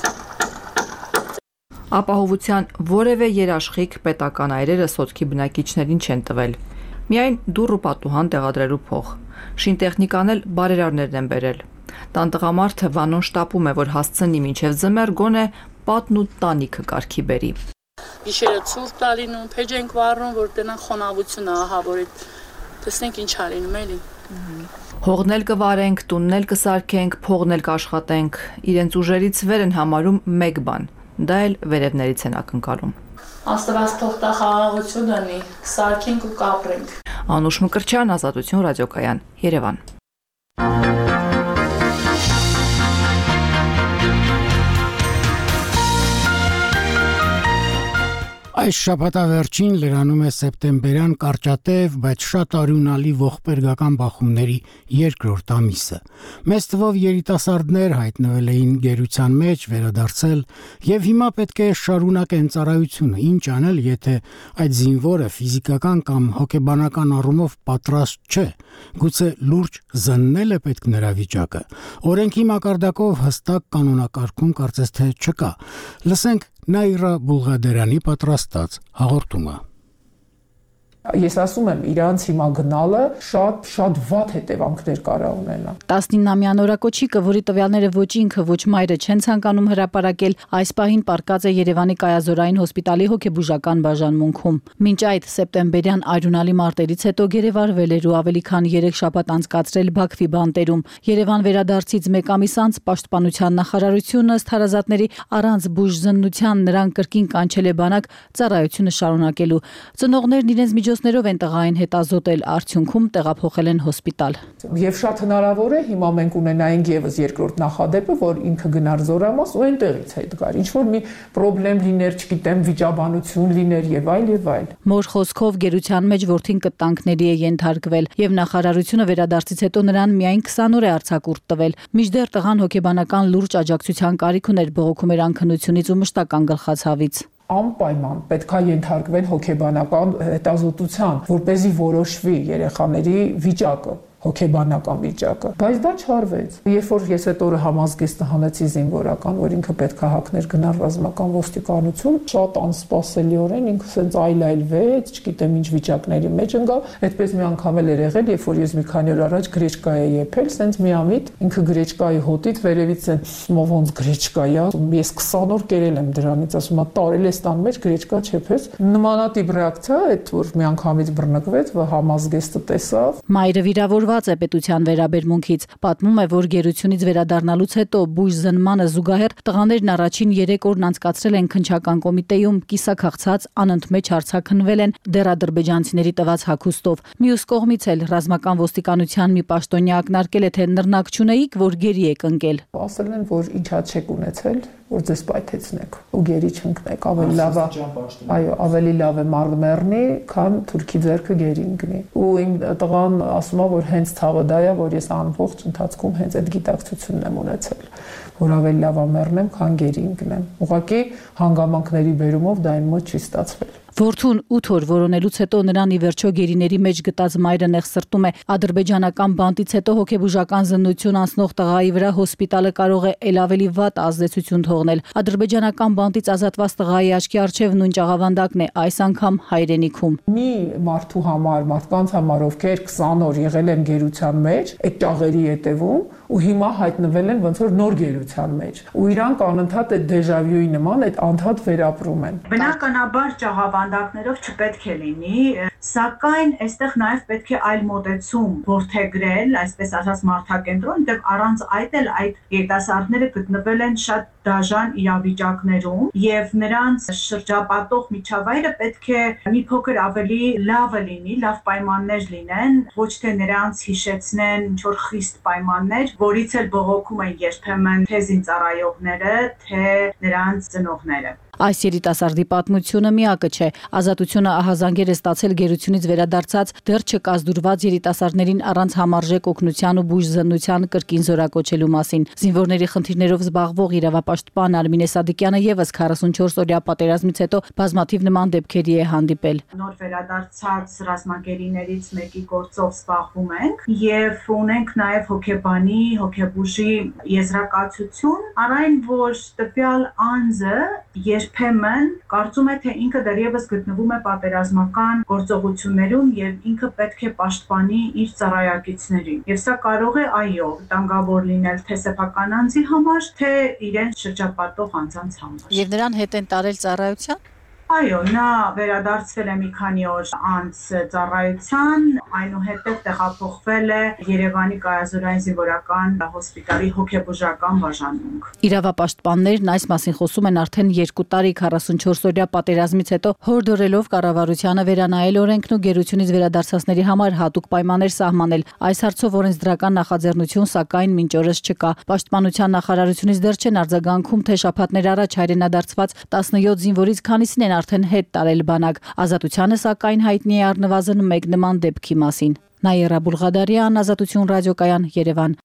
Ապահովության որևէ երաշխիք պետական այրերը Սոտքի բնակիչներին չեն տվել։ Միայն դուռ ու պատուհան տեղադրելու փող։ Շինտեխնիկան էլ բարերարներն են բերել։ Տան տղամարդը Վանոն շտապում է, որ հասցնի մինչև ձմեռ գոնե պատն ու տանիքը կարգի բերի։ Գիշերը ցուրտ տա լինում, փեջ ենք վառում, որ տնան խոնավությունը ահավոր է։ Տեսնենք ինչ ա լինում էլի։ Հողն էլ կվարենք, տունն էլ կսարքենք, փողն էլ կաշխատենք։ Իրենց ուժերից վեր են համարում մեկ բան։ Դա էլ վերևներից են ակնկալում։ Աստված թող տա խաղաղություն անի, սարքենք ու կապրենք։ Անուշ Մկրտչյան, Ազատություն ռադիոկայան, Երևան։ Այս շաբաթավերջին լրանում է սեպտեմբերյան կարճատև, բայց շատ արյունալի ողբերգական բախումների երկրորդ ամիսը։ Մեծ թվով երիտասարդներ հայտնվել էին գերության մեջ, վերադարձել եւ հիմա պետք է շարունակեն ծառայությունը, ինչ անել, եթե այդ զինվորը ֆիզիկական կամ հոգեբանական առումով պատրաստ չէ։ Գուցե լուրջ զննել է պետք նրա վիճակը։ Օրենքի մակարդակով հստակ կանոնակարգում կարծես թե չկա։ Լսենք Նաիրա Բուլղադերյանի պատրաստած հաղորդումը։ Ես ասում եմ, իրանց հիմա գնալը շատ շատ վատ հետևանքներ կարող ունենա։ տասնինամյա նորակոչիկը, որի տվյալները ոչ ինքը, ոչ մայրը չեն ցանկանում հրապարակել, այս պահին պառկած է Երևանի Կայազորային հոսպիտալի հոգեբուժական բաժանմունքում։ Մինչ այդ սեպտեմբերյան արյունալի մարտերից հետո գերեվարվել էր ու ավելի քան երեք շաբաթ անցկացրել Բաքվի բանտերում։ Երևան վերադարձից մեկ ամիս անց Պաշտպանության նախարարությունը ըստ հարազատների առանց բուժզննության նրան կրկին կանչել է բանակ ծառայությունը շարունակելու։ Ծնողներն իրենց միջոցներով են տղային հետազոտել, արդյունքում տեղափոխել են հոսպիտալ։ Եվ շատ հնարավոր է հիմա մենք ունենայինք եւս երկրորդ նախադեպը, որ ինքը գնար Զորամաս ու այնտեղից հետ գար։ Ինչ որ մի խնդրեմ լիներ, չգիտեմ, վիճաբանություն լիներ եւ այլ եւ այլ։ Մոր խոսքով գերության մեջ որդին կտանքների է ենթարկվել եւ նախարարությունը վերադարձից հետո նրան միայն քսան օր է արձակուրդ տվել։ Մինչդեռ տղան հոգեբանական լուրջ աջակցության կարիք ուներ, բողոքում էր անքնությունից ու մշտական գլխացավից։ Անպայման պետք է ենթարկվեն հոգեբանական հետազոտության, որպեսզի որոշվի երեխաների վիճակը, հոգեբանական վիճակը, բայց դա չարվեց։ Երբ որ ես այդ օրը համազգեստը հանեցի զինվորական, որ ինքը պետք է հագներ գնար ռազմական ոստիկանություն, շատ անսպասելիորեն ինքը սենց այլայլվեց, չգիտեմ ինչ վիճակների մեջ ընկավ, այդպես մի անգամ էլ էր եղել, երբ որ ես մի քանի օր առաջ գրեչկա էի եփել, սենց միամիտ ինքը գրեչկայի հոտից վերևից սենց ոնց գրեչկա է, ես քսան օր կերել եմ դրանից, ասում եմ տարել ես տան մեջ գրեչկա չեփես։ Նմանատիպ ռեակցիա այդ որ մի անգամից բռնկվեց, համազգեստը տեսավ։ Մայրը վիրավորված է պետության վերաբերմունքից, պատմում է, որ գերությունից վերադառնալուց հետո բուժզնմանը զուգահեռ տղաներն առաջին երեք օրն անցկացրել են քննչական կոմիտեում, կիսաքաղցած անընդմեջ հարցաքննվել են դեռ ադրբեջանցիների տված հագուստով։ Մյուս կողմից էլ ռազմական ոստիկանության մի պաշտոնյա ակնարկել է, թե նռնակ չունեիք, որ գերի եք ընկել։ Ասել են, որ ինչա չեք ունեցել, որ ձեզ պայթեցնեք ու գերի չընկնեք, ավելի լավ է, այո, ավելի լավ է մարդ մեռնի, քան թուրքի ձեռքը գերի ընկնի։ Ու իմ տղան ասում է, որ հենց ցավը դա է, որ ես ամբողջ ընթացքում հենց այդ գիտակցությունն եմ ունեցել, որ ավելի լավ է մեռնեմ, քան գերի ընկնեմ։ Ուղղակի հանգամանքների բերումով դա իմ մոտ չի ստացվել։ Որդուն ութ օր որոնելուց հետո նրան ի վերջո գերիների մեջ գտած մայրը նեղսրտում է ադրբեջանական բանտից հետո հոգեբուժական զննություն անցնող տղայի վրա հոսպիտալը կարող է ել ավելի վատ ազդեցություն թողնել։ Ադրբեջանական բանտից ազատված տղայի աչքի առջև նույն ճաղավանդակն է, այս անգամ հայրենիքում։ Մի մարդու համար, մարդկանց համար, ովքեր քսան օր եղել են գերության մեջ, այդ ճաղերի հետևում ու հիմա հայտնվել են ոնց որ նոր գերության մեջ։ Ու իրանք անընդհատ այդ դեժավյուի նման այդ անդադ վերապրում են։ Բնականաբար ճաղավանդակներով չպետք է լինի, սակայն այստեղ նաև պետք է այլ մոտեցում որդեգրել, այսպես ասած մարդակենտրոն, որտեղ առանց այդ էլ այդ երիտասարդները գտնվել են շատ դաժան իրավիճակներում եւ նրանց շրջապատող միջավայրը պետք է մի փոքր ավելի լավը լինի, լավ պայմաններ լինեն, ոչ թե նրանց հիշեցնեն ինչ որ խիստ պայմաններ, որից էլ բողոքում են երբեմն թե զինծառայողները, թե նրանց ծնողները։ Այս երիտասարդի պատմությունը միակը չէ։ Ազատությունը ահազանգեր է ստացել գերությունից վերադարձած դեռ չկազդուրված երիտասարդներին առանց համարժեք օգնության ու բուժզննության կրկին զորակոչելու մասին։ Զինվորների խնդիրներով զբաղվող իրավապաշտպան Արմինե Սադիկյանը եւս քառասունչորս օրյա պատերազմից հետո բազմաթիվ նման դեպքերի է հանդիպել։ Նոր վերադարձած ռազմագերիներից մեկի գործով զբաղվում ենք եւ ունենք նաեւ հոգեբանի, հոգեբուժի եզրակացություն, առայն որ տվյալ անձը երբեմն կարծում է, թե ինքը դեռևս գտնվում է պատերազմական գործողություններում եւ ինքը պետք է պաշտպանի իր ծառայակիցներին։ Եվ սա կարող է այո, վտանգավոր լինել թե սեփական անձի համար, թե իրենց շրջապատող անձանց համար։ Եվ նրան հետ են տարել ծառայության։ Այո, նա վերադարձվել է մի քանի օր անց ծառայության, այնուհետև տեղափոխվել է Երևանի Կայազորային զինվորական հոսպիտալի հոգեբուժական բաժանմունք։ Իրավապաշտպաններն այս մասին խոսում են արդեն երկու տարի քառասունչորս օրյա պատերազմից հետո հորդորելով կառավարությանը վերանայել օրենքն ու գերությունից վերադարձածների համար հատուկ պայմաններ սահմանել։ Այս հարցով օրենսդրական նախաձեռնություն սակայն մինչ օրս չկա։ Պաշտպանության նախարարությունից դեռ չեն արձագանքում, թե շաբաթներ առաջ հայրենադարձված տասնյոթ զինվորից քանիսին են արդեն հետ տարել բանակ։ Ազատությանը սակայն հայտնի է առնվազն մեկ նման դեպքի մասին։ Նաիրա Բուլղադարյան, Ազատություն ռադիոկայան, Երևան։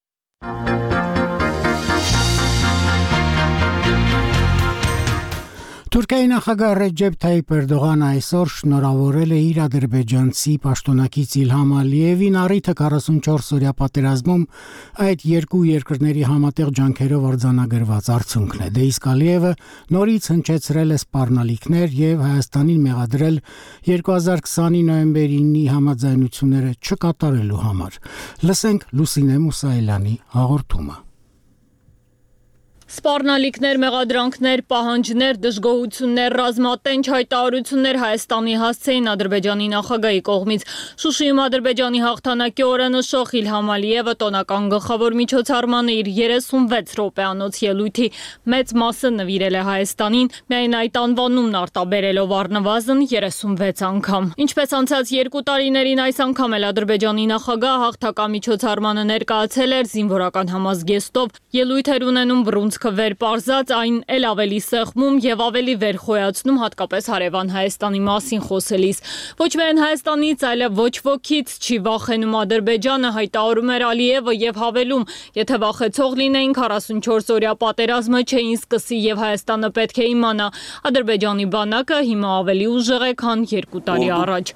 Թուրքիայի նախագահ Ռեջեփ Թայիփ Էրդողանը այսօր շնորհավորել է իր ադրբեջանցի պաշտոնակից Իլհամ Ալիևին առիթը քառասունչորս-օրյա պատերազմում այդ երկու երկրների համատեղ ջանքերով արձանագրված արդյունքն է։ Դե իսկ Ալիևը նորից հնչեցրել է սպառնալիքներ եւ Հայաստանին մեղադրել երկու հազար քսանի նոյեմբերի ինի համաձայնությունները չկատարելու համար։ Լսենք Լուսինե Մուսայելյանի հաղորդումը։ Սպառնալիքներ, մեղադրանքներ, պահանջներ, դժգոհություններ, ռազմատենչ հայտարարություններ Հայաստանի հասցեին Ադրբեջանի նախագահի կողմից։ Շուշիում Ադրբեջանի հաղթանակի օրը նշող Իլհամ Ալիևը տոնական գլխավոր միջոցառմանը իր երեսունվեց րոպեանոց ելույթի մեծ մասը նվիրել է Հայաստանին, միայն այդ անվանումն արտաբերելով առնվազն երեսունվեց անգամ։ Ինչպես անցած երկու տարիներին այս անգամ էլ Ադրբեջանի նախագահը հաղթական միջոցառմանը ներկայացել էր զինվորական համազգեստով, ելույթեր ունենում բռունցք վեր պարզած այն էլ ավելի սեղմում եւ ավելի վերխոյացնում հատկապես հարևան Հայաստանի մասին խոսելիս։ Ոչ միայն Հայաստանից, այլև ոչ ոքից չի վախենում Ադրբեջանը, հայտարարում էր Ալիևը եւ հավելում, եթե վախեցող լինեին քառասունչորս-օրյա պատերազմը չէին սկսի եւ Հայաստանը պետք է իմանա, Ադրբեջանի բանակը հիմա ավելի ուժեղ է, քան երկու տարի առաջ։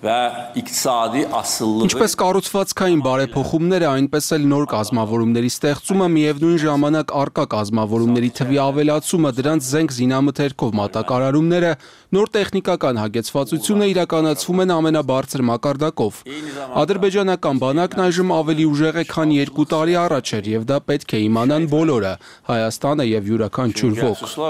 Ինչպես կառուցվածքային բարեփոխումները, այնպես էլ նոր կազմավորումների ստեղծումը, միևնույն ժամանակ առկա կազմավորումների թվի ավելացումը, դրանց զենք զինամթերքով մատակարարումները, նոր տեխնիկական հագեցվածությունը իրականացվում են ամենաբարձր մակարդակով։ Ադրբեջանական բանակն այժմ ավելի ուժեղ է, քան երկու տարի առաջ էր, եւ դա պետք է իմանան բոլորը, Հայաստանը եւ յուրաքանչյուր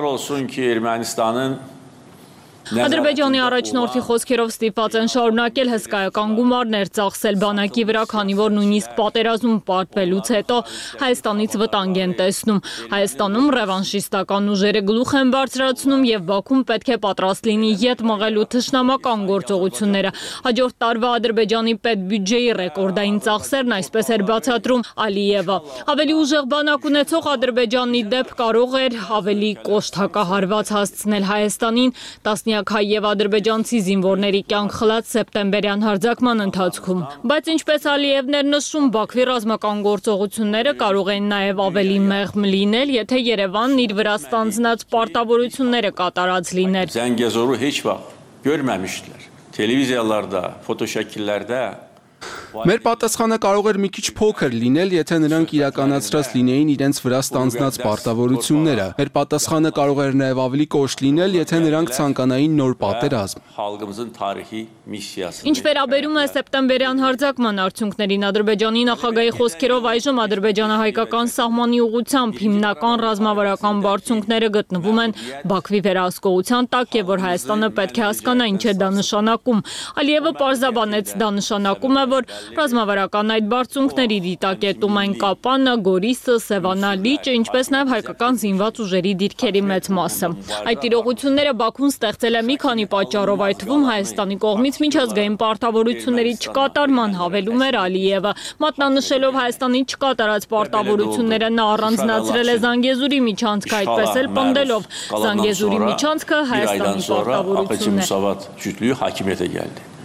ոք։ Ադրբեջանի առաջնորդի խոսքերով ստիպված են շարունակել հսկայական գումարներ ծախսել բանակի վրա, քանի որ նույնիսկ պատերազմում պարտվելուց հետո Հայաստանից վտանգ են տեսնում։ Հայաստանում ռևանշիստական ուժերը գլուխ են բարձրացնում եւ Բաքուն պետք է պատրաստ լինի ետ մղելու թշնամական գործողությունները։ Հաջորդ տարվա Ադրբեջանի պետբյուջեի ռեկորդային ծախսերն այսպես էր բացատրում Ալիևը։ Ավելի ուժեղ բանակ ունեցող Ադրբեջանի դեպ կարող էր ավելի կոշտ հակահարված հասցնել Հայաստանին հայ եւ ադրբեջանցի զինվորների կյանք խլած սեպտեմբերյան հարձակման ընթացքում։ Բայց ինչպես Ալիևն էր նշում, Բաքվի ռազմական գործողությունները կարող են նաեւ ավելի մեղմ լինել, եթե Երևանն իր վրա ստանձնած պարտավորությունները կատարած լիներ։ Zəngəzoru heç vaxt görməmişdilər. Televiziyalarda, fotoşəkillərdə Մեր պատասխանը կարող էր մի քիչ փոքր լինել, եթե նրանք իրականացրած լինեին իրենց վրա ստանձնած պարտավորությունները։ Մեր պատասխանը կարող էր նաև ավելի կոշտ լինել, եթե նրանք ցանկանային նոր պատերազմ։ Ինչ վերաբերում է սեպտեմբերյան հարձակման արդյունքներին, Ադրբեջանի նախագահի խոսքերով այժմ ադրբեջանահայկական սահմանի ուղղությամբ հիմնական ռազմավարական բարձունքները գտնվում են Բաքվի վերահսկողության տակ եւ որ Հայաստանը պետք է հասկանա ինչ է դա նշանակում։ Ալիևը պարզաբանեց, դա նշանակում է, որ ռազմավարական այդ բարձունքների դիտակետում են Կապանը, Գորիսը, Սևանա լիճը, ինչպես նաև հայկական զինված ուժերի դիրքերի մեծ մասը։ Այդ իրողությունները Բաքուն ստեղծել է մի քանի պատճառով, այդ թվում Հայաստանի կողմից միջազգային պարտավորությունների չկատարման հավելում էր Ալիևը։ Մատնանշելով Հայաստանի չկատարած պարտավորությունները նա առանձնացրել է Զանգեզուրի միջանցքը, այդպես էլ պնդելով Զանգեզուրի միջանցքը Հայաստանի պարտավորությունն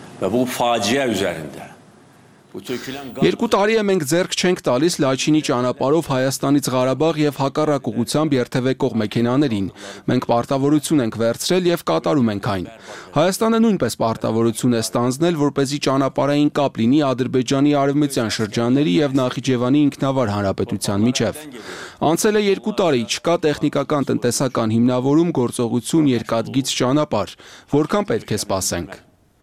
է։ Երկու տարի է մենք ձեռք չենք տալիս Լաչինի ճանապարհով Հայաստանից Ղարաբաղ եւ հակառակ ուղղությամբ երթևեկող մեքենաներին։ Մենք պարտավորություն ենք վերցրել եւ կատարում ենք այն։ Հայաստանը նույնպես պարտավորություն է ստանձնել, որպեսզի ճանապարհային կապ լինի Ադրբեջանի արևմտյան շրջանների եւ Նախիջևանի ինքնավար հանրապետության միջև։ Անցել է երկու տարի, չկա տեխնիկական տնտեսական հիմնավորում, գործողություն, երկաթգիծ ճանապարհ։ Որքան պետք է սպասենք։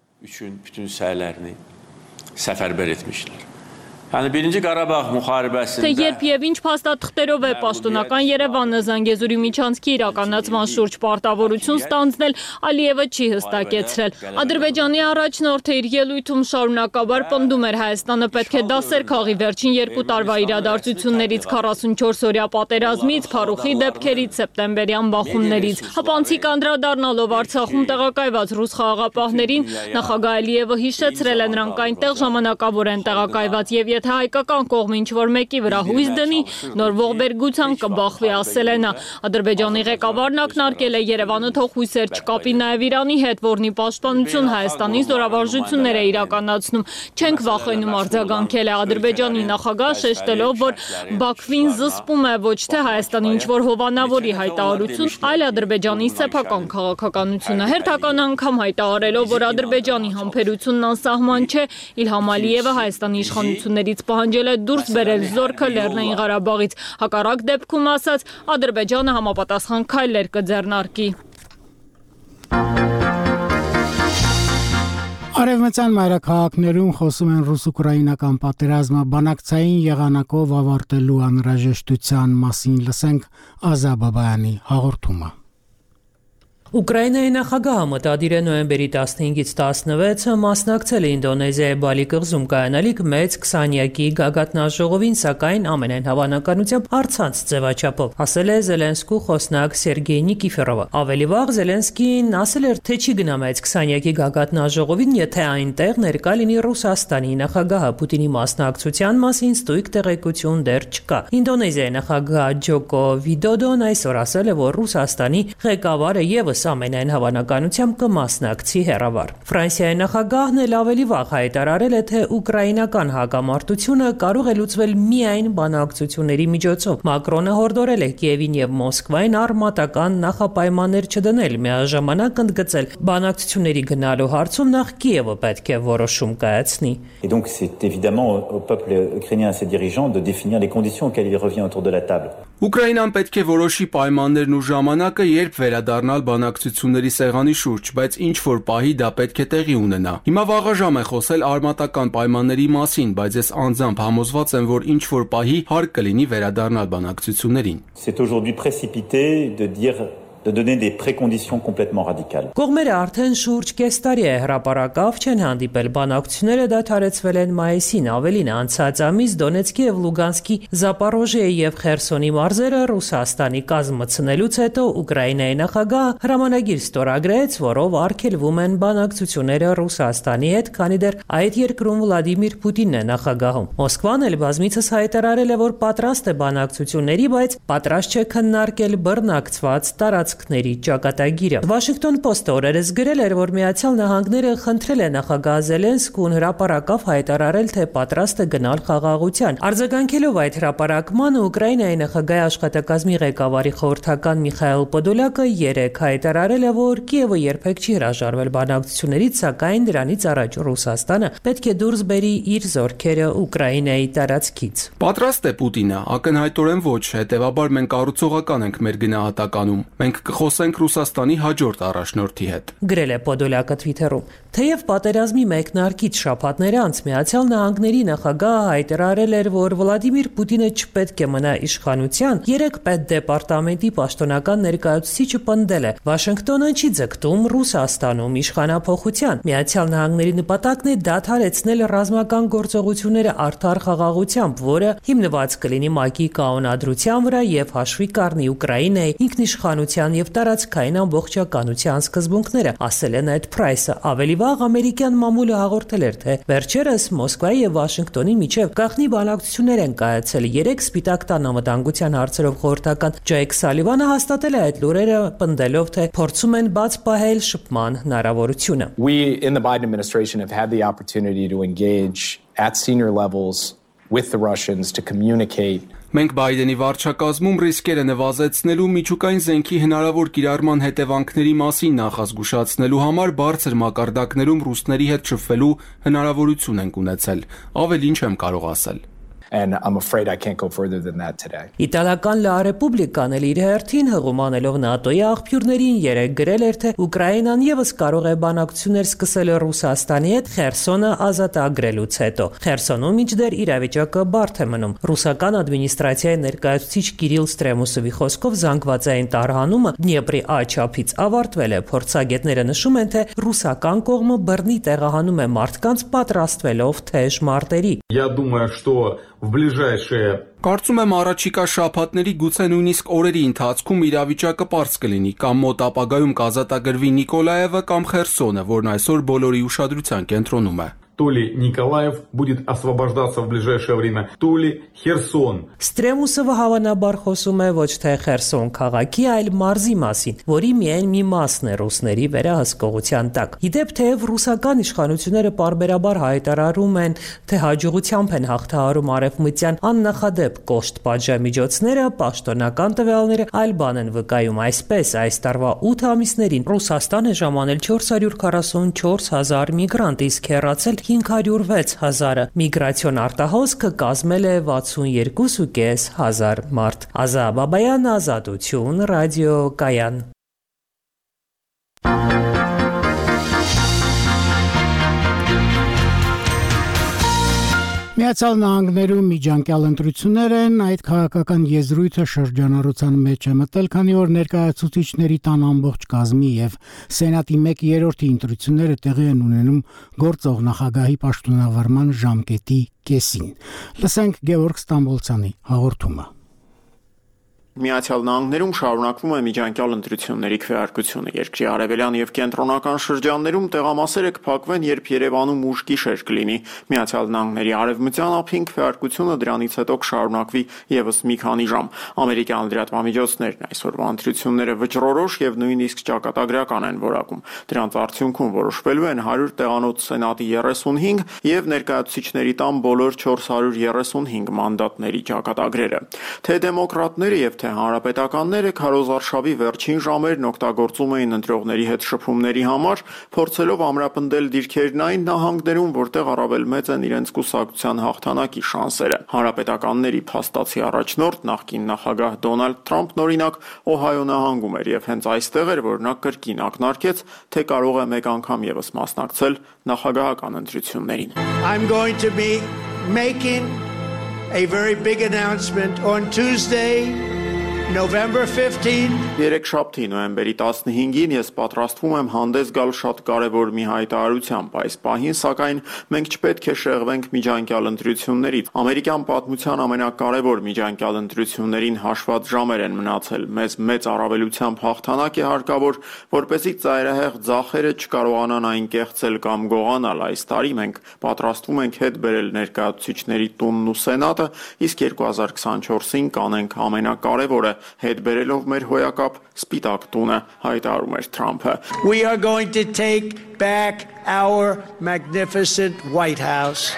Səfərbər etmişlər. Yəni birinci Qarabağ müharibəsində Թե երբ եւ ինչ փաստաթղթերով է պաշտոնական Երևանը Զանգեզուրի միջանցքի իրականացման շուրջ պարտավորություն ստանձնել, Ալիևը չի հստակեցրել։ Ադրբեջանի առաջնորդը իր ելույթում շարունակաբար պնդում էր Հայաստանը պետք է դասեր քաղի վերջին երկու տարվա իրադարձություններից, քառասունչորս-օրյա պատերազմից, Փարուխի դեպքերից, սեպտեմբերյան բախումներից։ Հապանցիկ անդրադառնալով Արցախում տեղակայված ռուս խաղաղապահներին, նախագահ Ալիևը հիշեցրել է նրանք այնտեղ ժամանակավոր են տեղակայված եւ եթե հայկական կողմը ինչ-որ մեկի վրա հույս դնի, նոր ողբերգության կբախվի, ասել է նա։ Ադրբեջանի ղեկավարն ակնարկել է Երևանը թող հույսեր չկապի նաև Իրանի հետ, որն ի պաշտպանություն Հայաստանի զորավարժություններ է իրականացնում։ Չենք վախենում արձագանքել է Ադրբեջանի նախագահ, շեշտելով, որ Բաքվին զսպում է ոչ թե Հայաստանի ինչ-որ հովանավորի հայտարարություն, այլ Ադրբեջանի սեփական քաղաքականությունը։ Հերթական անգամ հայտարարելով, որ Ադրբեջանի համբերությունն անսահման չէ, Իլհամ Ալիևը Հայաստանի իշխանություններից պահանջել է դուրս բերել զորքը Լեռնային Ղարաբաղից։ Հակառակ դեպքում, ասաց, Ադրբեջանը համապատասխան քայլեր կձեռնարկի։ Արևմտյան մայրաքաղաքներում խոսում են ռուս-ուկրաինական պատերազմը բանակցային եղանակով ավարտելու անհրաժեշտության մասին, լսենք Ազա Բաբայանի հաղորդումը։ Ուկրաինայի նախագահը մտադիր է նոյեմբերի տասնհինգից տասնվեցը մասնակցել է Ինդոնեզիայի Բալի կղզում կայանալիք մեծ քսանյակի գագաթնաժողովին, սակայն ամենայն հավանականությամբ առցանց ձևաչափով, ասել է Զելենսկու խոսնակ Սերգեյ Նիկիֆորովը։ Ավելի վաղ Զելենսկին ասել էր, թե չի գնա մեծ քսանյակի գագաթնաժողովին, եթե այնտեղ ներկա լինի Ռուսաստանի նախագահը։ Պուտինի մասնակցության մասին ստույգ տեղեկություն դեռ չկա։ Ինդոնեզիայի նախագահ Ջոկո Վիդոդոն այսօր ասել է, որ Ռուսաստանի ղեկավարը եւս ամենայն հավանականությամբ կմասնակցի հեռավար։ Ֆրանսիայի նախագահն էլ ավելի վաղ հայտարարել է, թե ուկրաինական հակամարտությունը կարող է լուծվել միայն բանակցությունների միջոցով։ Մակրոնը հորդորել է Կիևին եւ Մոսկվային արմատական նախապայմաններ չդնել, միաժամանակ ընդգծել բանակցությունների գնալու հարցում նախ Կիևը պետք է որոշում կայացնի։ Et donc c'est évidemment au peuple ukrainien et à ses dirigeants de définir les conditions auxquelles il revient autour de la table. Ուկրաինան պետք է որոշի պայմաններն ու ժամանակը, երբ վերադառնալ բանակցությունների սեղանի շուրջ, բայց ինչ որ պահի դա պետք է տեղի ունենա։ Հիմա վաղաժամ է խոսել արմատական պայմանների մասին, բայց ես անձամբ համոզված եմ, որ ինչ որ պահի հարկ կլինի վերադառնալ բանակցություններին։ C'est aujourd'hui précipité de dire de donner des préconditions complètement radicales. Կողմերը արդեն շուրջ կես տարի է հրապարակավ չեն հանդիպել, բանակցությունները դադարեցվել են մայիսին, ավելին անցած ամիս Դոնեցկի եւ Լուգանսկի, Զապորոժիայի եւ Խերսոնի մարզերը Ռուսաստանի կազմացնելուց հետո Ուկրաինայի նախագահը հրամանագիր ստորագրեց, որով արգելվում են բանակցությունները Ռուսաստանի հետ, քանի դեռ այդ երկրում Վլադիմիր Պուտինն է նախագահում։ Մոսկվան էլ բազմիցս հայտարարել է, որ պատրաստ է բանակցությունների, բայց պատրաստ չէ քննարկել բռնակցված տարածք ճակատագիրը։ Washington Post-ը օրերս գրել էր, որ Միացյալ Նահանգները խնդրել է նախագահ Զելենսկուն հրապարակավ հայտարարել, թե պատրաստ է գնալ խաղաղության։ Արձագանքելով այդ հրապարակմանը Ուկրաինայի նախագահի աշխատակազմի ղեկավարի խորհրդական Միխայել Պոդոլյակը երեկ հայտարարել է, որ Կիևը երբեք չի հրաժարվել բանակցություններից, սակայն դրանից առաջ Ռուսաստանը պետք է դուրս բերի իր զորքերը Ուկրաինայի տարածքից։ Պատրաստ է Պուտինը, ակնհայտորեն ոչ, հետևաբար մենք կառուցողական ենք մեր գնահատականում։ Մենք կխոսենք Ռուսաստանի հաջորդ առաջնորդի հետ։ Գրել է Պոդոլյակը Twitter-ում։ Թեև պատերազմի մեկնարկից շաբաթներ անց Միացյալ Նահանգների նախագահը հայտարարել էր, որ Վլադիմիր Պուտինը չպետք է մնա իշխանության, երեք պետդեպարտամենտի պաշտոնական ներկայացուցիչը պնդել է. Վաշինգտոնը չի ձգտում Ռուսաստանում իշխանափոխության։ Միացյալ Նահանգների նպատակն է դադարեցնել ռազմական գործողությունները արդար խաղաղությամբ, որը հիմնված կլինի ՄԱԿ-ի կանոնադրության վրա եւ հաշվի կառնի Ուկրաինայի ինքնիշխանության եւ տարածքային ամբողջականության սկզբունքները, ասել է Նեդ Փրայսը։ Ավելի վաղ ամերիկյան մամուլը հաղորդել էր, թե վերջերս Մոսկվայի եւ Վաշինգտոնի միջև գաղտնի բանակցություններ են կայացել։ Երեք Սպիտակ տան անվտանգության հարցերով խորհրդական Ջեյք Սալիվանը հաստատել է այդ լուրերը, պնդելով, թե փորձում են բաց պահել շփման հնարավորությունը։ We in the Biden administration have had the opportunity to engage at senior levels with the Russians to communicate. Մենք Բայդենի վարչակազմում ռիսկերը նվազեցնելու, միջուկային զենքի հնարավոր կիրառման հետևանքների մասին նախազգուշացնելու համար բարձր մակարդակներում ռուսների հետ շփվելու հնարավորություն ենք ունեցել։ Ավելին չեմ կարող ասել։ And I'm afraid I can't go further than that today. Իտալական Լա Ռեպուբլիկան էլ իր հերթին հղումանելով ՆԱՏՕ-ի աղբյուրներին երեկ գրել էր, թե Ուկրաինան եւս կարող է բանակցություններ սկսել Ռուսաստանի հետ Խերսոնը ազատագրելուց հետո։ Խերսոնում մինչդեռ իրավիճակը բարդ է մնում։ Ռուսական ադմինիստրացիայի ներկայացուցիչ Կիրիլ Ստրեմուսովի խոսքով զանգվածային տարհանումը Դնեպրի աչափից ավարտվել է։ Փորձագետները նշում են, թե ռուսական կողմը բռնի տեղահանում է մարդկանց պատրաստվելով թեժ մարտերի։ Я думаю, что в ближайшие Կարծում եմ առաջիկա շաբաթների, գուցե նույնիսկ օրերի ընթացքում իրավիճակը պարզ կլինի, կամ մոտ ապագայում կազատագրվի Նիկոլաևը կամ Խերսոնը, որն այսօր բոլորի ուշադրության կենտրոնում է։ то ли Николаев будет освобождаться в ближайшее время, то ли Херсон. Ստրեմուսովը հավանաբար խոսում է ոչ թե Խերսոն քաղաքի, այլ մարզի մասին, որի միայն մի մասն է ռուսների վերահսկողության տակ։ Իդեպ թեև ռուսական իշխանությունները պարբերաբար հայտարարում են, թե հաջողությամբ են հաղթահարում արևմտյան աննախադեպ կոշտ պատժամիջոցները, պաշտոնական տվյալները այլ բան են վկայում։ Այսպես, այս տարվա ութ ամիսներին Ռուսաստան է ժամանել չորս հարյուր քառասունչորս հազար միգրանտ, իսկ հեռացել հինգ հարյուր վեց հազարը։ Միգրացիոն արտահոսքը կազմել է վաթսունյոթ ու կես հազար մարդ։ Ազա Բաբայան, Ազատություն, ռադիո Կայան։ Միացյալ Նահանգներում միջանկյալ ընտրություններ են, այդ քաղաքական եզրույթը շրջանառության մեջ է մտել, քանի որ ներկայացուցիչների տան ամբողջ կազմի եւ Սենատի մեկ երրորդի ընտրությունները տեղի են ունենում գործող նախագահի պաշտոնավարման ժամկետի կեսին։ Լսենք Գևորգ Ստամբոլցյանի հաղորդումը։ Միացյալ Նահանգներում շարունակվում է միջանկյալ ընտրությունների քվեարկությունը։ Երկրի արևելյան եւ կենտրոնական շրջաններում տեղամասերը կփակվեն, երբ Երևանում ուշ գիշեր կլինի։ Միացյալ Նահանգների արևմտյան ափին քվեարկությունը դրանից հետո կշարունակվի եւս մի քանի ժամ։ Ամերիկյան լրատվամիջոցներն այսօրվա ընտրությունները վճռորոշ եւ նույնիսկ ճակատագրական են որակում։ Դրանց արդյունքում որոշվելու են հարյուր տեղանոց Սենատի երեսունհինգ եւ ներկայացուցիչների տան բոլոր չորս հարյուր երեսունհինգ մանդատների ճակատագրերը։ Թե դեմոկրատները եւ թե հանրապետականները քարոզարշավի վերջին ժամերն օգտագործում էին ընտրողների հետ շփումների համար, փորձելով ամրապնդել դիրքերն այն նահանգներում, որտեղ առավել մեծ են իրենց կուսակցության հաղթանակի շանսերը։ Հանրապետականների փաստացի առաջնորդ նախկին նախագահ Դոնալդ Թրամփն օրինակ Օհայո նահանգում էր եւ հենց այստեղ էր, որ նա կրկին ակնարկեց, թե կարող է մեկ անգամ եւս մասնակցել նախագահական ընտրություններին։ I'm going to be making a very big announcement on Tuesday, November fifteenth. Երեքշաբթի նոյեմբերի տասնհինգին ես պատրաստվում եմ հանդես գալ շատ կարևոր մի հայտարարությամբ, այս պահին սակայն մենք չպետք է շեղվենք միջանկյալ ընտրություններից։ Ամերիկյան պատմության ամենակարևոր միջանկյալ ընտրություններին հաշված ժամեր են մնացել։ Մեզ մեծ առավելությամբ հաղթանակ է հարկավոր, որպեսզի ծայրահեղ ձախերը չկարողանան այն կեղծել կամ գողանալ։ Այս տարի մենք պատրաստվում ենք հետ բերել ներկայացուցիչների տունն ու Սենատը, իսկ երկու հազար քսանչորսին կանենք ամենակարևորը հետ բերելով մեր հոյակապ Սպիտակ տունը, հայտարարում էր Թրամփը։ We are going to take back our magnificent White House.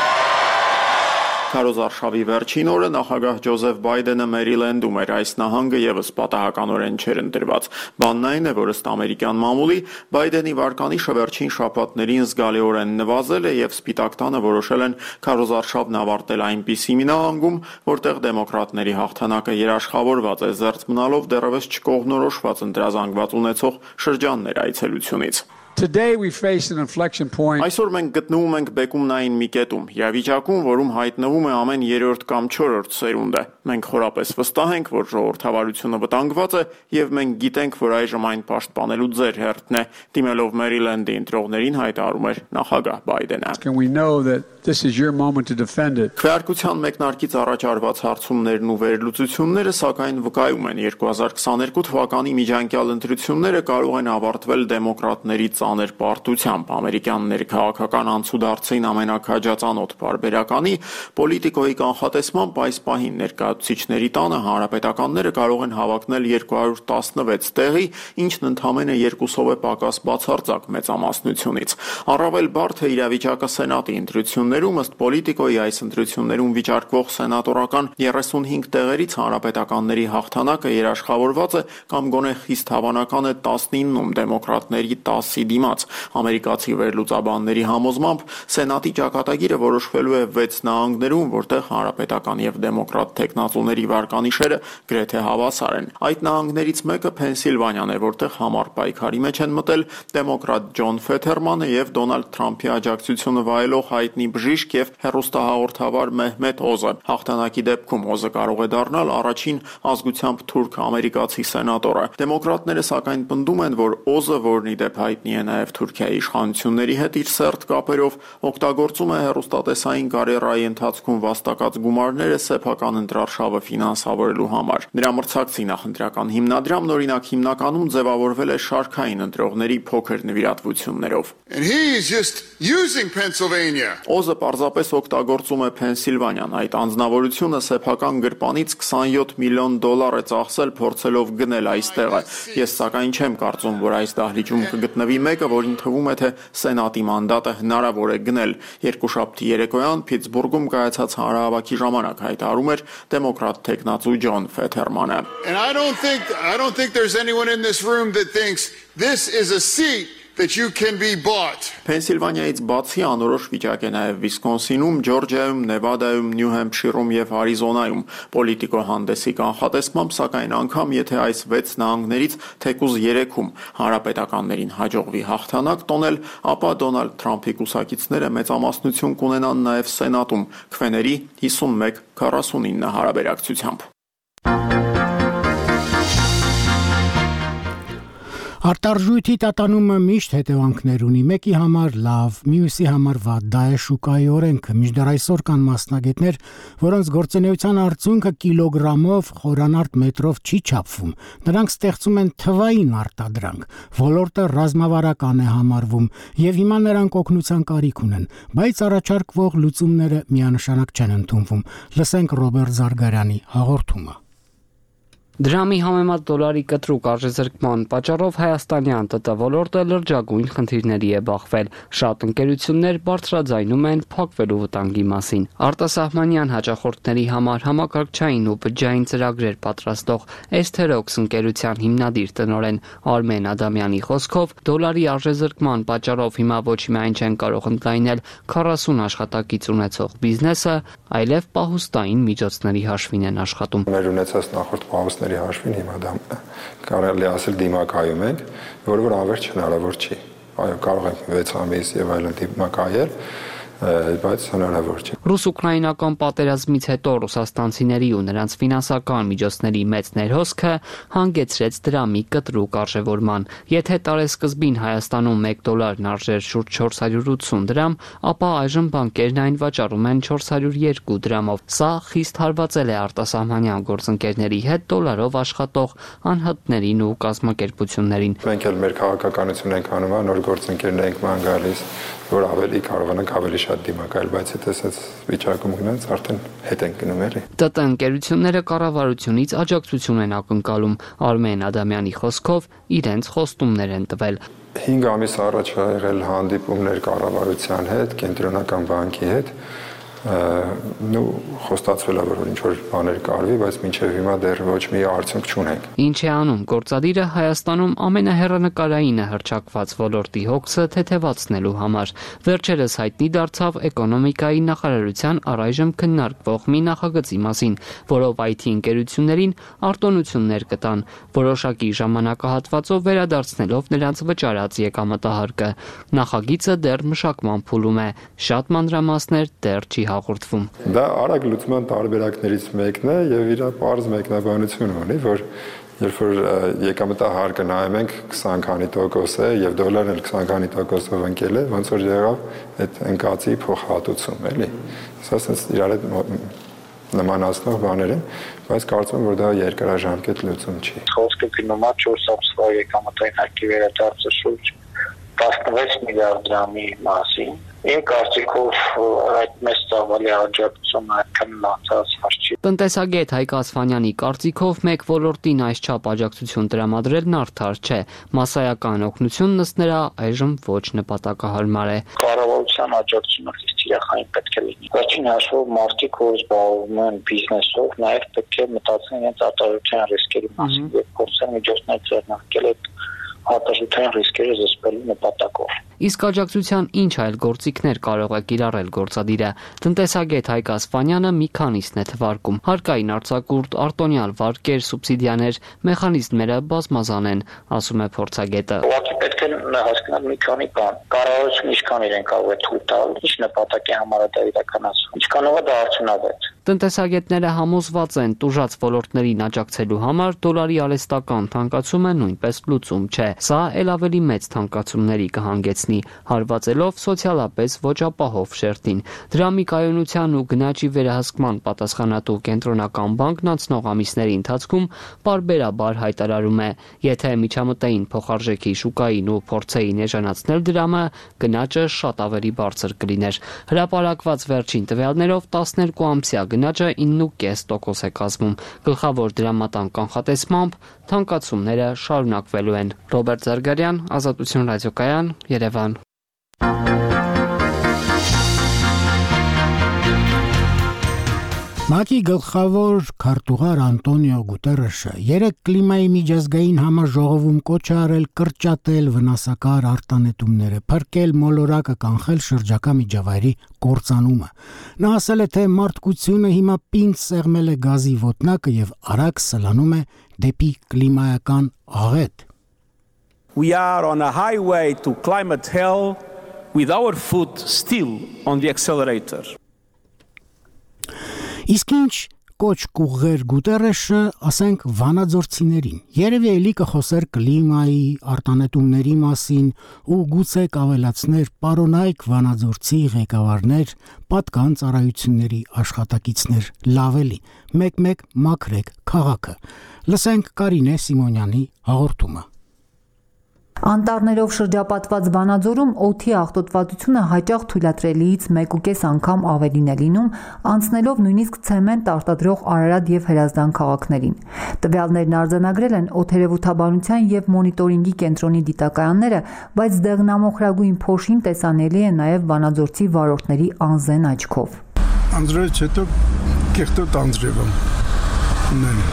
Քարոզարշավի վերջին օրը նախագահ Ջոզեֆ Բայդենը Մերիլենդում էր, այս նահանգը եւս պատահականորեն չէր ընտրված։ Բանն այն է, որ ըստ ամերիկյան մամուլի Բայդենի վարկանիշը վերջին շաբաթներին զգալիորեն նվազել է եւ Սպիտակ տանը որոշել են քարոզարշավն ավարտել այնպիսի մի նահանգում, որտեղ դեմոկրատների հաղթանակը երաշխավորված է, զերծ մնալով դեռևս չկողմնորոշված ընտրազանգված ունեցող շրջաններ այցելությունից։ Today we face an inflection point. Այսօր մենք գտնվում ենք բեկումնային մի կետում, իրավիճակում, որում հայտնվում է ամեն երրորդ կամ չորրորդ սերունդը։ Մենք խորապես վստահ ենք, որ ժողովրդավարությունը վտանգված է, եւ մենք գիտենք, որ այժմ այն պաշտպանելու ձեր հերթն է, դիմելով Մերիլենդի ընտրողներին հայտարարում էր նախագահ Բայդենը։ Can we know that this is your moment to defend it? Քվեարկության մեկնարկից առաջ արված հարցումներն ու վերլուծությունները սակայն վկայում են երկու հազար քսաներկու թվականի միջանկյալ ընտրությունները կարող են ավարտվել դեմոկրատների ծանր պարտությամբ։ Ամերիկյան ներքաղաքական անցուդարձին ամենակաջածանոթ պարբերականի պոլիտիկոյի կանխատեսմամբ այս պահին ներկայացուցիչների տանը հանրապետականները կարող են հավակնել երկու հարյուր տասնվեց տեղի, ինչն ընդամենը երկուսով է պակաս բացարձակ մեծամասնությունից։ Առավել բարդ է իրավիճակը Սենատի ընտրություններում, ըստ պոլիտիկոյի այս ընտրություններում վիճարկվող սենատորական երեսունհինգ տեղերից հանրապետականների հաղթանակը երաշխավորված է կամ գոնե խիստ հավանական է տասնիննում դեմոկրատների տասի դիմաց։ Ամերիկացի վերլուծաբանների համոզմամբ Սենատի ճակատագիրը որոշվելու է վեց նահանգներում, որտեղ հանրապետական եւ դեմոկրատ թեկնածուների վարկանիշերը գրեթե հավասար են։ Այդ նահանգներից մեկը Փենսիլվանիան է, որտեղ համառ պայքարի մեջ են մտել դեմոկրատ Ջոն Ֆեթերմանը եւ Դոնալդ Թրամփի աջակցությունը վայելող հայտնի բժիշկ եւ հեռուստահաղորդավար Մեհմեդ Օզը։ Հաղթանակի դեպքում Օզը կարող է դառնալ առաջին ազգությամբ թուրք ամերիկացի սենատորը։ Դեմոկրատները սակայն պնդում են, որ Օզը, որն ի դեպ հայտնի է նաեւ Թուրքիայի իշխանությունների հետ իր սերտ կապերով, օգտագործում է հեռուստատեսային կարիերայի ընթացքում վաստակած գումարները սեփական ընտրարշավը ֆինանսավորելու համար։ Նրա մրցակցի նախընտրական հիմնադրամն օրինակ հիմնականում ձևավորվել է շարքային ընտրողների փոքր նվիրատվություններով։ Օզը պարզապես օգտագործում է Փենսիլվանիան։ Այդ անձնավորությունը սեփական գրպանից քսանյոթ միլիոն դոլար է ծախսել փորձելով գնել այստեղը։ Ես սակայն չեմ կարծում, որ այս դահլիճում կգտնվի մեկը, որին թվում է, թե սենատի մանդատը հնարավոր է գնել։ Երկուշաբթի երեկոյան Փիթսբուրգում կայացած հանրահավաքի ժամանակ հայտարարում էր դեմոկրատ թեկնածու Ջոն Ֆեթերմանը։ And I don't think I don't think there's anyone in this room that thinks this is a seat that you can be bought. Փենսիլվանիայից բացի անորոշ վիճակ է նաև Վիսկոնսինում, Ջորջիայում, Նևադայում, Նյու Հեմփշիրում եւ Արիզոնայում։ Պոլիտիկո հանդեսի կանխատեսմամբ, սակայն անգամ եթե այս վեց նահանգներից թեկուզ երեքում հանրապետականներին հաջողվի հաղթանակ տոնել, ապա Դոնալդ Թրամփի կուսակիցները մեծամասնություն կունենան նաև Սենատում, քվեների հիսունմեկ քառասունինը հարաբերակցությամբ։ Արտարժույթի տատանումը միշտ հետևանքներ ունի, մեկի համար լավ, մյուսի համար վատ, դա է շուկայի օրենքը։ Մինչդեռ այսօր կան մասնագետներ, որոնց գործունեության արդյունքը կիլոգրամով, խորանարդ մետրով չի չափվում։ Նրանք ստեղծում են թվային արտադրանք, ոլորտը ռազմավարական է համարվում եւ հիմա նրանք օգնության կարիք ունեն, բայց առաջարկվող լուծումները միանշանակ չեն ընդունվում։ Լսենք Ռոբերտ Զարգարյանի հաղորդումը։ Դրամի համեմատ դոլարի կտրուկ արժեզրկման պատճառով հայաստանյան ՏՏ ոլորտը լրջագույն խնդիրների է բախվել։ Շատ ընկերություններ բարձրաձայնում են փակվելու վտանգի մասին։ Արտասահմանյան հաճախորդների համար համակարգչային ու բջջային ծրագրեր պատրաստող Էսթերոքս ընկերության հիմնադիր տնօրեն Արմեն Ադամյանի խոսքով, դոլարի արժեզրկման պատճառով հիմա ոչ միայն չեն կարող ընդլայնել քառասուն աշխատակից ունեցող բիզնեսը, այլև պահուստային միջոցների հաշվին են աշխատում։ Մեր ունեցած նախորդ պահուստների հաշվին հիմա դա կարելի ասել դիմակայում ենք, որը որ ավերջ հնարավոր չի։ Այո, կարող ենք վեց ամիս եւ այլն դիմակայել, բայց հնարավոր չէ։ Ռուս-ուկրաինական պատերազմից հետո ռուսաստանցիների ու նրանց ֆինանսական միջոցների մեծ ներհոսքը հանգեցրեց դրամի կտրուկ արժևորման։ Եթե տարեսկզբին Հայաստանում մեկ դոլարն արժեր շուրջ չորս հարյուր ութսուն դրամ, ապա այժմ բանկերն այն վաճառում են չորս հարյուր երկու դրամով։ Սա խիստ հարվածել է արտասահմանյան գործընկերների հետ դոլարով աշխատող անհատներին ու կազմակերպություններին։ Մենք էլ մեր քաղաքականություն ենք անում, նոր գործընկերներ ենք ման գալիս, որ ավելի կարողանանք ավելի շատ դիմակայել, բայց եթե ասած վիճակում գնանց արդեն հետ են գնում էլի։ ՏՏ ընկերությունները կառավարությունից աջակցություն են ակնկալում։ Արմեն Ադամյանի խոսքով իրենց խոստումներ են տվել։ հինգ ամիս առաջ ա եղել հանդիպումներ կառավարության հետ, կենտրոնական բանկի հետ, նու խոստացվել է որ ինչ որ բաներ կարվի, բայց մինչև հիմա դեռ ոչ մի արդյունք չունենք։ Ինչ է անում գործադիրը Հայաստանում ամենահեռանկարայինը հռչակված ոլորտի հոգսը թեթևացնելու համար։ Վերջերս հայտնի դարձավ էկոնոմիկայի նախարարության առայժմ քննարկվող մի նախագծի մասին, որով այ թի ընկերություններին արտոնություններ կտան, որոշակի ժամանակահատվածով վերադարձնելով նրանց վճարած եկամտահարկը։ Նախագիծը դեռ մշակման փուլում է, շատ մանրամասներ դեռ չի հաղորդվում։ Դա արագ լուծման տարբերակներից մեկն է եւ իր պարզ մեկնաբանություն ունի, որ երբ որ եկամտահարկը նայում ենք քսան քանի տոկոս է եւ դոլարն էլ քսան քանի տոկոսով ընկել է, ոնց որ եղավ այդ ընկածի փոխհատուցում, էլի։ Սա sense իրար հետ նմանացնող բաներ են, բայց կարծում եմ որ դա երկարաժամկետ լուծում չի։ Խոսքը գնում է չորս ամսվա եկամտային հարկի վերադարձը շուրջ տասնվեց միլիարդ դրամի մասին։ Իմ կարծիքով այդ մեծ ծավալի աջակցությունը այդքան լացած հարց չի։ Տնտեսագետ Հայկ Ասֆանյանի կարծիքով մեկ ոլորտին այսչափ աջակցություն տրամադրելն արդար չէ։ Մասսայական օգնությունն ըստ նրա այժմ ոչ նպատակահարմար է։ Կառավարության աջակցությունը խիստ իրախային պետք է լինի։ Վերջին հաշվով մարդիկ, որ զբաղվում են բիզնեսով, նաև պետք է մտածեն իրենց արտադրության ռիսկերի մասին եւ փորձեն միջոցներ ձեռնարկել այդ հատաշության ռիսկերը զսպելու նպատակով։ Իսկ աջակցության ինչ այլ գործիքներ կարող է կիրառել գործադիրը։ Տնտեսագետ Հայկ Ասպանյանը մի քանիսն է թվարկում։ Հարկային արձակուրդ, արտոնյալ վարկեր, սուբսիդիաներ, մեխանիզմները բազմազան են, ասում է փորձագետը։ Ուղղակի պետք է հասկանալ մի քանի բան։ Կառավարությունը ինչքան իրեն կարող է թույլ տալ, ինչ նպատակի համար է դա իրականացվում, ինչքանով է դա արդյունավետ։ Տնտեսագետները համոզված են, տուժած ոլորտներին աջակցելու համար դոլարի արհեստական թանկացումը նույնպես լուծում չէ։ Սա ել ավելի մեծ թանկացումների կհանգեցնի, հարվածելով սոցիալապես ոչ ապահով շերտին։ Դրամի կայունության ու գնաճի վերահսկման պատասխանատու կենտրոնական բանկն անցնող ամիսների ընթացքում պարբերաբար հայտարարում է, եթե միջամտային փոխարժեքի շուկային ու փորձեին էժանացնել դրամը, գնաճը շատ ավելի բարձր կլիներ։ Հրապարակված վերջին տվյալներով տասներկու ամսյա գնաճը ինը կես տոկոս է կազմում։ Գլխավոր դրամատան կանխատեսմամբ թանկացումները շարունակվելու են։ Ռոբերտ Զարգարյան, Ազատություն ռադիոկայան, Երևան։ ՄԱԿ-ի գլխավոր քարտուղար Անտոնիո Գուտերեշը երեք կլիմայի միջազգային համաժողովում կոչ է արել կրճատել վնասակար արտանետումները, փրկել մոլորակը, կանխել շրջակա միջավայրի կործանումը։ Նա ասել է, թե մարդկությունը հիմա պինդ սեղմել է գազի ոտնակը եւ արագ սլանում է դեպի կլիմայական աղետ։ We are on a highway to climate hell with our foot still on the accelerator. Իսկ ինչ կոչ կուղղեր Գուտերեշը, ասենք վանաձորցիներին։ Երևի էլի կխոսեր կլիմայի արտանետումների մասին ու գուցե կավելացներ պարոնայք վանաձորցի ղեկավարներ, պատկան ծառայությունների աշխատակիցներ, լավ էլի, մեկ-մեկ մաքրեք քաղաքը։ Լսենք Կարինե Սիմոնյանի հաղորդումը։ Անտառներով շրջապատված Վանաձորում օդի աղտոտվածությունը հաճախ թույլատրելիից մեկ ու կես անգամ ավելին է լինում, անցնելով նույնիսկ ցեմենտ արտադրող Արարատ եւ Հրազդան քաղաքներին։ Տվյալներն արձանագրել են օդերևութաբանության եւ մոնիտորինգի կենտրոնի դիտակայանները, բայց դեղնամոխրագույն փոշին տեսանելի է նաեւ Վանաձորցի վարորդների անզեն աչքով։ Անձրից հետո կեղտոտ անձրև ունեն։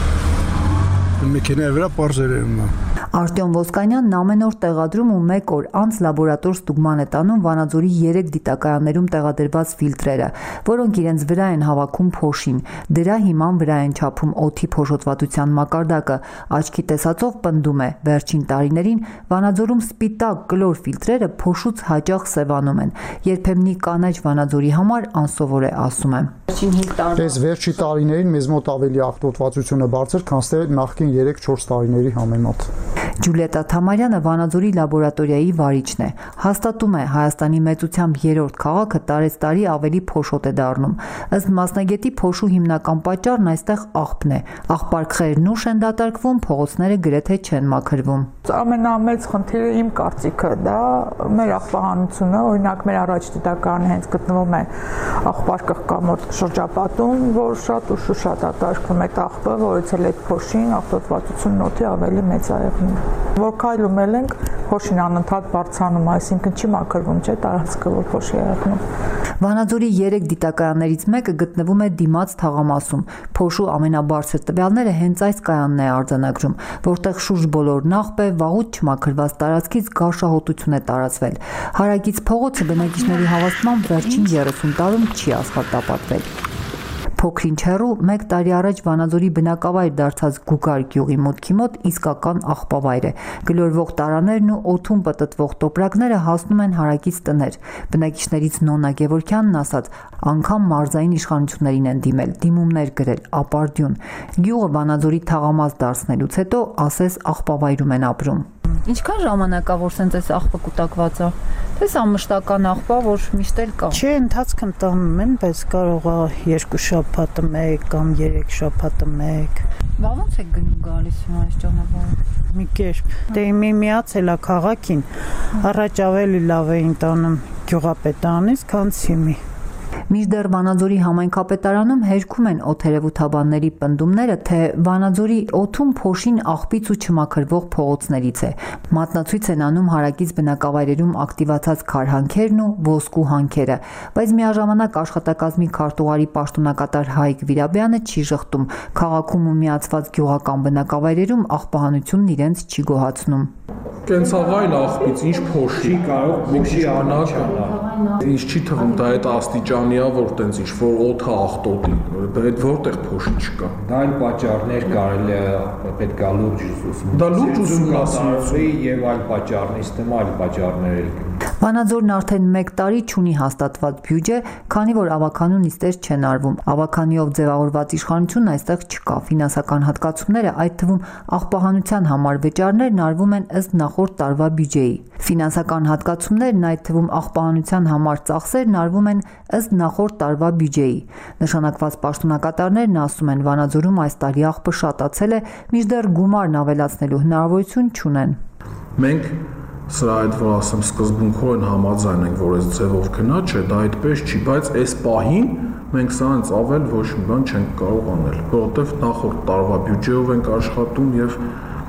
Մեքենայի վրա պարզեր եմ։ Արտյոմ Ոսկանյանն ամեն օր տեղադրում ու մեկ օր անց լաբորատոր ստուգման է տանում Վանաձորի երեք դիտակայաններում տեղադրված ֆիլտրերը, որոնք իրենց վրա են հավաքում փոշին։ Դրա հիման վրա են չափում օդի փոշոտվածության մակարդակը։ Աչքի տեսածով պնդում է, վերջին տարիներին Վանաձորում սպիտակ կլոր ֆիլտրերը փոշուց հաճախ սևանում են։ Երբեմնի կանաչ Վանաձորի համար անսովոր է, ասում եմ։ Այս վերջի տարիներին մեզ մոտ ավելի աղտոտվածությունը բարձր, քան թե նախկին երեք-չորս տարիների համեմատ։ Ջուլիետա Թամարյանը Վանաձորի լաբորատորիայի վարիչն է։ Հաստատում է, Հայաստանի մեծությամբ երրորդ քաղաքը տարեցտարի ավելի փոշոտ է դառնում։ Ըստ մասնագետի, փոշու հիմնական պատճառն այստեղ աղբն է։ Աղբարկղերն ուշ են դատարկվում, փողոցները գրեթե չեն մաքրվում։ Ամենամեծ խնդիրը իմ կարծիքը դա մեր աղբահանությունը, օրինակ մեր առաջ դիտականը հենց գտնվում է աղբարկղ կա մոտ շրջապատում, որ շատ ուշ շատ դատարկվում է աղբը, որից էլ այդ փոշին աղտոտվածությունն օդի ավելի մեծ է եղնում։ Որ քայլում ենք, փոշին անընդհատ բարձրանում, այսինքն չի մաքրվում, չէ՞, տարածքը, որ փոշի է եղնում։ Վանաձորի երեք դիտակայաններից մեկը գտնվում է դիմաց թաղամասում։ Փոշու ամենաբարձր տվյալները հենց այս կայանն է արձանագրում, որտեղ շուրջ բոլորն աղբ է, վաղուց չմաքրված տարածքից գարշահոտություն է տարածվել։ Հարակից փողոցը բնակիչների հավաստմամբ վերջին երեսուն տարում չի ասֆալտապատվել։ Փոքրինչ հեռու մեկ տարի առաջ Վանաձորի բնակավայր դարձած Գուգար գյուղի մուտքի մոտ իսկական աղբավայր է։ Գլորվող տարաներն ու օդում պտտվող տոպրակները հասնում են հարակից տներ։ Բնակիչներից Նոնա Գևորքյանն ասաց, անգամ մարզային իշխանություններին են դիմել, դիմումներ գրել, ապարդյուն։ Գյուղը Վանաձորի թաղամաս դարձնելուց հետո ասես աղբավայրում են ապրում։ Ինչքան ժամանակ է, որ սենց այս աղբը կուտակված է։ Թե սա մշտական աղբա, որ միշտ էլ կա։ Չէ, ընթացքում տանում են, բայց կարող է երկու շաբաթը մեկ կամ երեք շաբաթը մեկ։ Բա ո՞նց է գնում գալիս հիմա այս ճանապարհը։ Մի կերպ։ Դե մի միացել է քաղաքին, առաջ ավելի լավ էին տանում գյուղապետանից, քան հիմի։ Մինչդեռ Վանաձորի համայնքապետարանում հերքում են օդերևութաբանների պնդումները, թե Վանաձորի օդում փոշին աղբից ու չմաքրվող փողոցներից է։ Մատնացույց են անում հարակից բնակավայրերում ակտիվացած քարհանքերն ու ոսկու հանքերը, բայց միաժամանակ աշխատակազմի քարտուղարի պաշտոնակատար Հայկ Վիրաբյանը չի ժխտում, քաղաքում ու միացված գյուղական բնակավայրերում աղբահանությունն իրենց չի գոհացնում։ Կենցաղային աղբից ինչ փոշի կարող մեկի անակ ինչ չի թվում դա այդ աստիճանիա որ տենց ինչ որ օդը աղտոտի այդ որտեղ փոշի չկա դա այլ պատճառներ կարելի է պետք է լուրջ ուսումնասիրել դա լուրջ ուսումնասիրել եւ այլ պատճառներից դեմ այլ պատճառներ էլ Վանաձորն արդեն մեկ տարի չունի հաստատված բյուջե, քանի որ ավականու նիստեր չեն արվում։ Ավականիով ձևավորված իշխանությունն այստեղ չկա։ Ֆինանսական հատկացումները, այդ թվում աղբահանության համար վճարներն արվում են ըստ նախորդ տարվա բյուջեի։ Ֆինանսական հատկացումներն, այդ թվում աղբահանության համար ծախսերն արվում են ըստ նախորդ տարվա բյուջեի։ Նշանակված պաշտոնակատարներն ասում են, Վանաձորում այս տարի աղբը շատացել է, մինչդեռ գումարն ավելացնելու հնարավորություն չունեն։ Մենք Սրա այդ որ ասեմ սկզբունքով են համաձայն ենք, որ այս ձևով գնա, չէ, դա այդպես չի, բայց այս պահին մենք սրանից ավել ոչ մի բան չենք կարող անել, որովհետև նախորդ տարվա բյուջեով ենք աշխատում եւ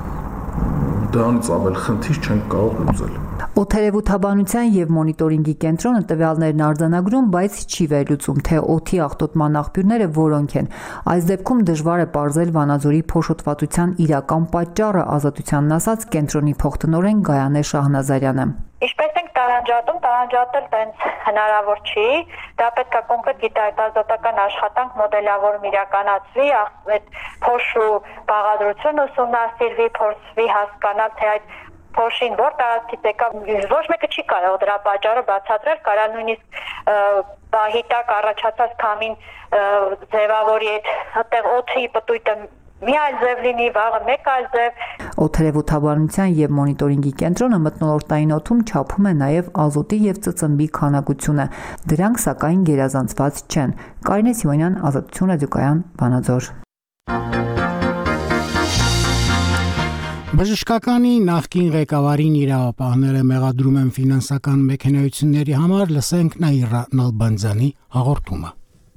դրանից ավել խնդիր չենք կարող լուծել։ Օդերևութաբանության եւ մոնիտորինգի կենտրոնը տվյալներն արձանագրում, բայց չի վերլուծում, թե օդի աղտոտման աղբյուրները որոնք են։ Այս դեպքում դժվար է պարզել Վանաձորի փոշոտվածության իրական պատճառը, Ազատությանն ասաց կենտրոնի փոխտնօրեն Գայանե Շահնազարյանը։ Ինչպես ենք տարանջատում, տարանջատել տենց հնարավոր չի, դա պետք է կոնկրետ գիտահետազոտական աշխատանք մոդելավորում իրականացվի, այդ փոշու բաղադրությունը ուսումնասիրվի, փորձվի հասկանալ, թե այդ փոշին որ տարածքից եկավ, ոչ մեկը չի կարող դրա պատճառը բացատրել, կարա նույնիսկ պահի տակ առաջացած քամին ձևավորի այդտեղ օդի պտույտը մի այլ ձև լինի, վաղը մեկ այլ ձև։ Օդերևութաբանության եւ մոնիտորինգի կենտրոնը մթնոլորտային օդում չափում է նաեւ ազոտի եւ ծծմբի քանակությունը։ Դրանք սակայն գերազանցված չեն։ Կարինե Սիմոնյան, Ազատություն ռադիոկայան, Վանաձոր։ Բժշկականի նախկին ղեկավարին իրավապահները մեղադրում են ֆինանսական մեքենայությունների համար, լսենք Նաիրա Նալբանդյանի հաղորդումը։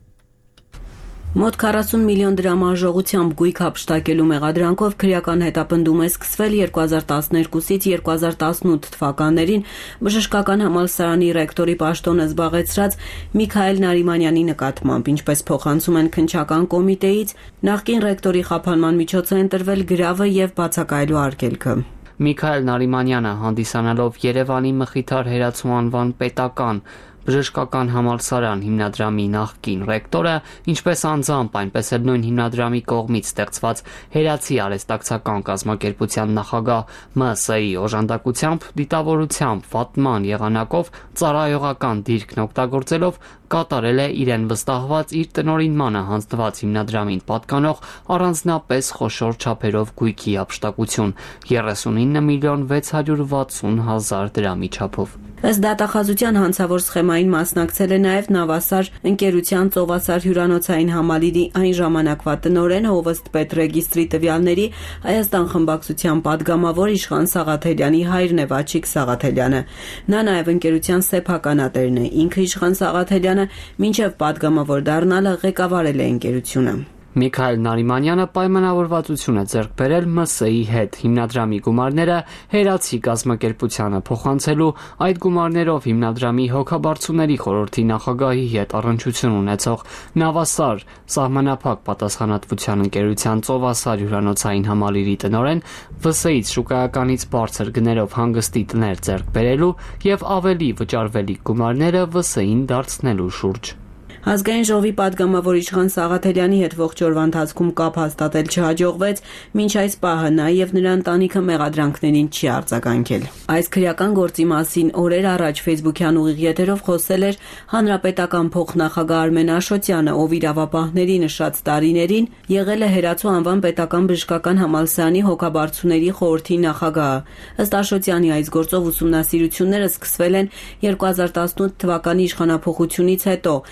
Մոտ քառասուն միլիոն դրամ արժողությամբ գույք հափշտակելու մեղադրանքով քրեական հետապնդում է սկսվել երկու հազար տասներկուսից երկու հազար տասնութ թվականներին բժշկական համալսարանի ռեկտորի պաշտոնը զբաղեցրած Միքայել Նարիմանյանի նկատմամբ, ինչպես փոխանցում են քննչական կոմիտեից, նախկին ռեկտորի խափանման միջոց է ընտրվել գրավը եւ բացակայելու արգելքը։ Միքայել Նարիմանյանը հանդիսանալով Երևանի Մխիթար Հերացու անվան պետական բժշկական համալսարան հիմնադրամի նախկին ռեկտորը, ինչպես անձամբ, այնպես էլ նույն հիմնադրամի կողմից ստեղծված Հերացի արհեստակցական կազմակերպության նախագահ Մ Ս-ի օժանդակությամբ, դիտավորությամբ, վատման եղանակով ծառայողական դիրքն օգտագործելով կատարել է իրեն վստահված իր տնօրինմանը հանձնված հիմնադրամին պատկանող առանձնապես խոշոր չափերով գույքի հափշտակություն երեսունինը միլիոն վեց հարյուր վաթսուն հազար դրամի չափով։ Ըստ դատախազության հանցավոր սխեմային մասնակցել է նաև Նավասար ընկերության Ծովասար հյուրանոցային համալիրի այն ժամանակվա տնօրենը, ով ըստ պետռեգիստրի տվյալների Հայաստան խմբակցության падգամավոր Իշխան Սաղաթելյանի հայրն է Վաչիկ Սաղաթելյանը։ Նա նաև ընկերության սեփականատերն է։ Ինքը Իշխան Սաղաթելյանը մինչև падգամավոր դառնալը ղեկավարել է ընկերությունը։ Միքայել Նարիմանյանը պայմանավորվածություն է ձեռք բերել Մ Ս-ի հետ հիմնադրամի գումարները Հերացի կազմակերպությանը փոխանցելու, այդ գումարներով հիմնադրամի հոգաբարձուների խորհրդի նախագահի հետ առնչություն ունեցող Նավասար սահմանափակ պատասխանատվության ընկերության Ծովասար հյուրանոցային համալիրի տնօրեն Վ Ս-ից շուկայականից բարձր գներով հանգստի տներ ձեռք բերելու եւ ավելի վճարվելիք գումարները Վ Ս-ին դարձնելու շուրջ։ Ազգային ժողովի падգամավոր Իշխան Սաղաթելյանի հետ ողջ օրվա ընթացքում կապ հաստատել չհաջողվեց, մինչ այս պահը նա եւ նրա ընտանիքը մեղադրանքներին չի արձագանքել։ Այս քրեական գործի մասին օրեր առաջ Facebook-յան ուղիղ եթերով խոսել էր հանրապետական փոխնախագահ Արմեն Աշոտյանը, ով իրավապահների նշած տարիներին եղել է Հերացու անվան պետական բժշկական համալսարանի հոգաբարձուների խորհրդի նախագահը։ Ըստ Աշոտյանի այս գործով ուսումնասիրությունները սկսվել են երկու հազար տասնութ թվականի իշխանափոխությունից հետո։ Նա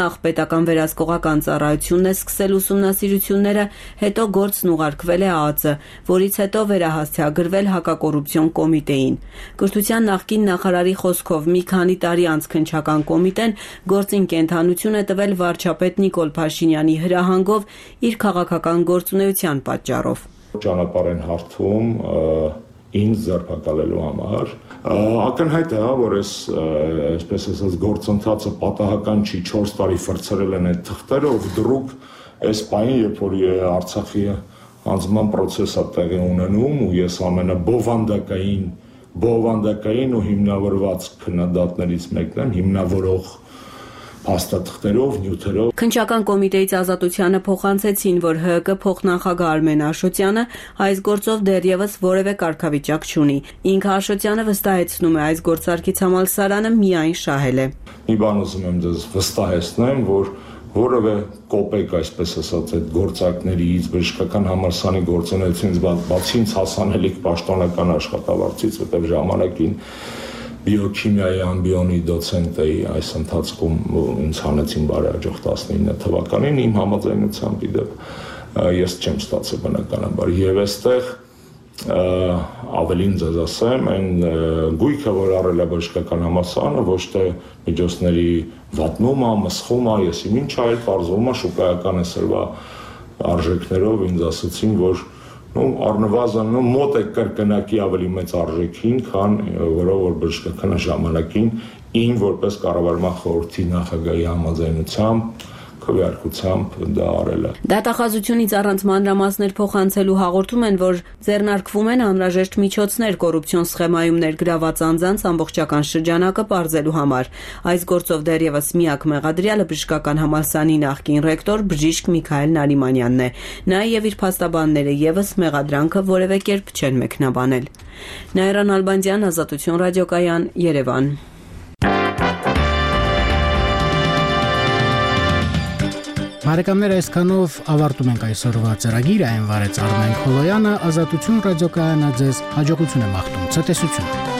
Նախ պետական վերահսկողական ծառայությունն է սկսել ուսումնասիրությունները, հետո գործն ուղարկվել է ԱԱԾ, որից հետո վերահասցեագրվել հակակոռուպցիոն կոմիտեին։ Կրթության նախկին նախարարի խոսքով մի քանի տարի անց քննչական կոմիտեն գործին կենդանություն է տվել վարչապետ Նիկոլ Փաշինյանի հրահանգով իր քաղաքական գործունեության պատճառով։ Ճանապարհ են հարթում ինձ ձերբակալելու համար։ Ակնհայտ է, որ այս այսպես ասած գործընթացը պատահական չի, չորս տարի ֆրցրել են այդ թղթերը, ով դրուկ այս պահին, երբ որ Արցախի հանձնման process-ը տեղի ունենում ու ես ամենաբովանդակային, բովանդակային ու հիմնավորված քննադատներից մեկն եմ, հիմնավորող փաստաթղթերով, նյութերով։ Քննչական կոմիտեից Ազատությանը փոխանցեցին, որ ՀՀԿ փոխնախագահ Արմեն Աշոտյանը այս գործով դեռևս որևէ կարգավիճակ չունի։ Ինքը Աշոտյանը վստահեցնում է, այս գործարքից համալսարանը միայն շահել է։ Մի բան ուզում եմ դες վստահեցնեմ, որ որևէ կոպեկ, այսպես ասած, այդ գործակներից, բժշկական համալսարանի գործունեությունից բացի ինձ հասանելիք պաշտոնական աշխատավարձից, որտեղ ժամանակին բիոքիմիայի ամբիոնի դոցենտ էի, այս ընթացքում ինձ հանեցին բարեհաջող տասնինը թվականին, իմ համաձայնությամբ իդեպ ես չեմ ստացել բնականաբար, եւ այստեղ ավելին ձեզ ասեմ, այն գույքը, որ առել է բժշկական համալսարանը, ոչ թե միջոցների վատնումը, մսխումը, ես իմ ինչ այլ պարզվում է շուկայական էսրվա արժեքներով ինձ ասացին, որ Ну, առնվազն նո մոտ է կրկնակի ավելի մեծ արժեքին, քան որով որ բժշկական ժամանակին ին որպես կառավարման խորհրդի նախագահի համաձայնությամբ քվեարկությամբ դա արել է։ Դատախազությունից առանց մանրամասներ փոխանցելու հաղորդում են, որ ձեռնարկվում են անհրաժեշտ միջոցներ կոռուպցիոն սխեմայում ներգրաված անձանց ամբողջական շրջանակը պարզելու համար։ Այս գործով դեռևս միակ մեղադրյալը բժշկական համալսարանի նախկին ռեկտոր բժիշկ Միքայել Նարիմանյանն է։ Նա եւ իր փաստաբանները եւս մեղադրանքը որևէ կերպ չեն մեկնաբանել։ Նաիրա Նալբանդյան, Ազատություն ռադիոկայան, Երևան։ Բարեկամներ, այսքանով ավարտում ենք այսօրվա ծրագիրը, այն վարեց Արմեն Քոլոյանը, Ազատություն ռադիոկայանը ձեզ հաջողություն է մաղթում, ցտեսություն։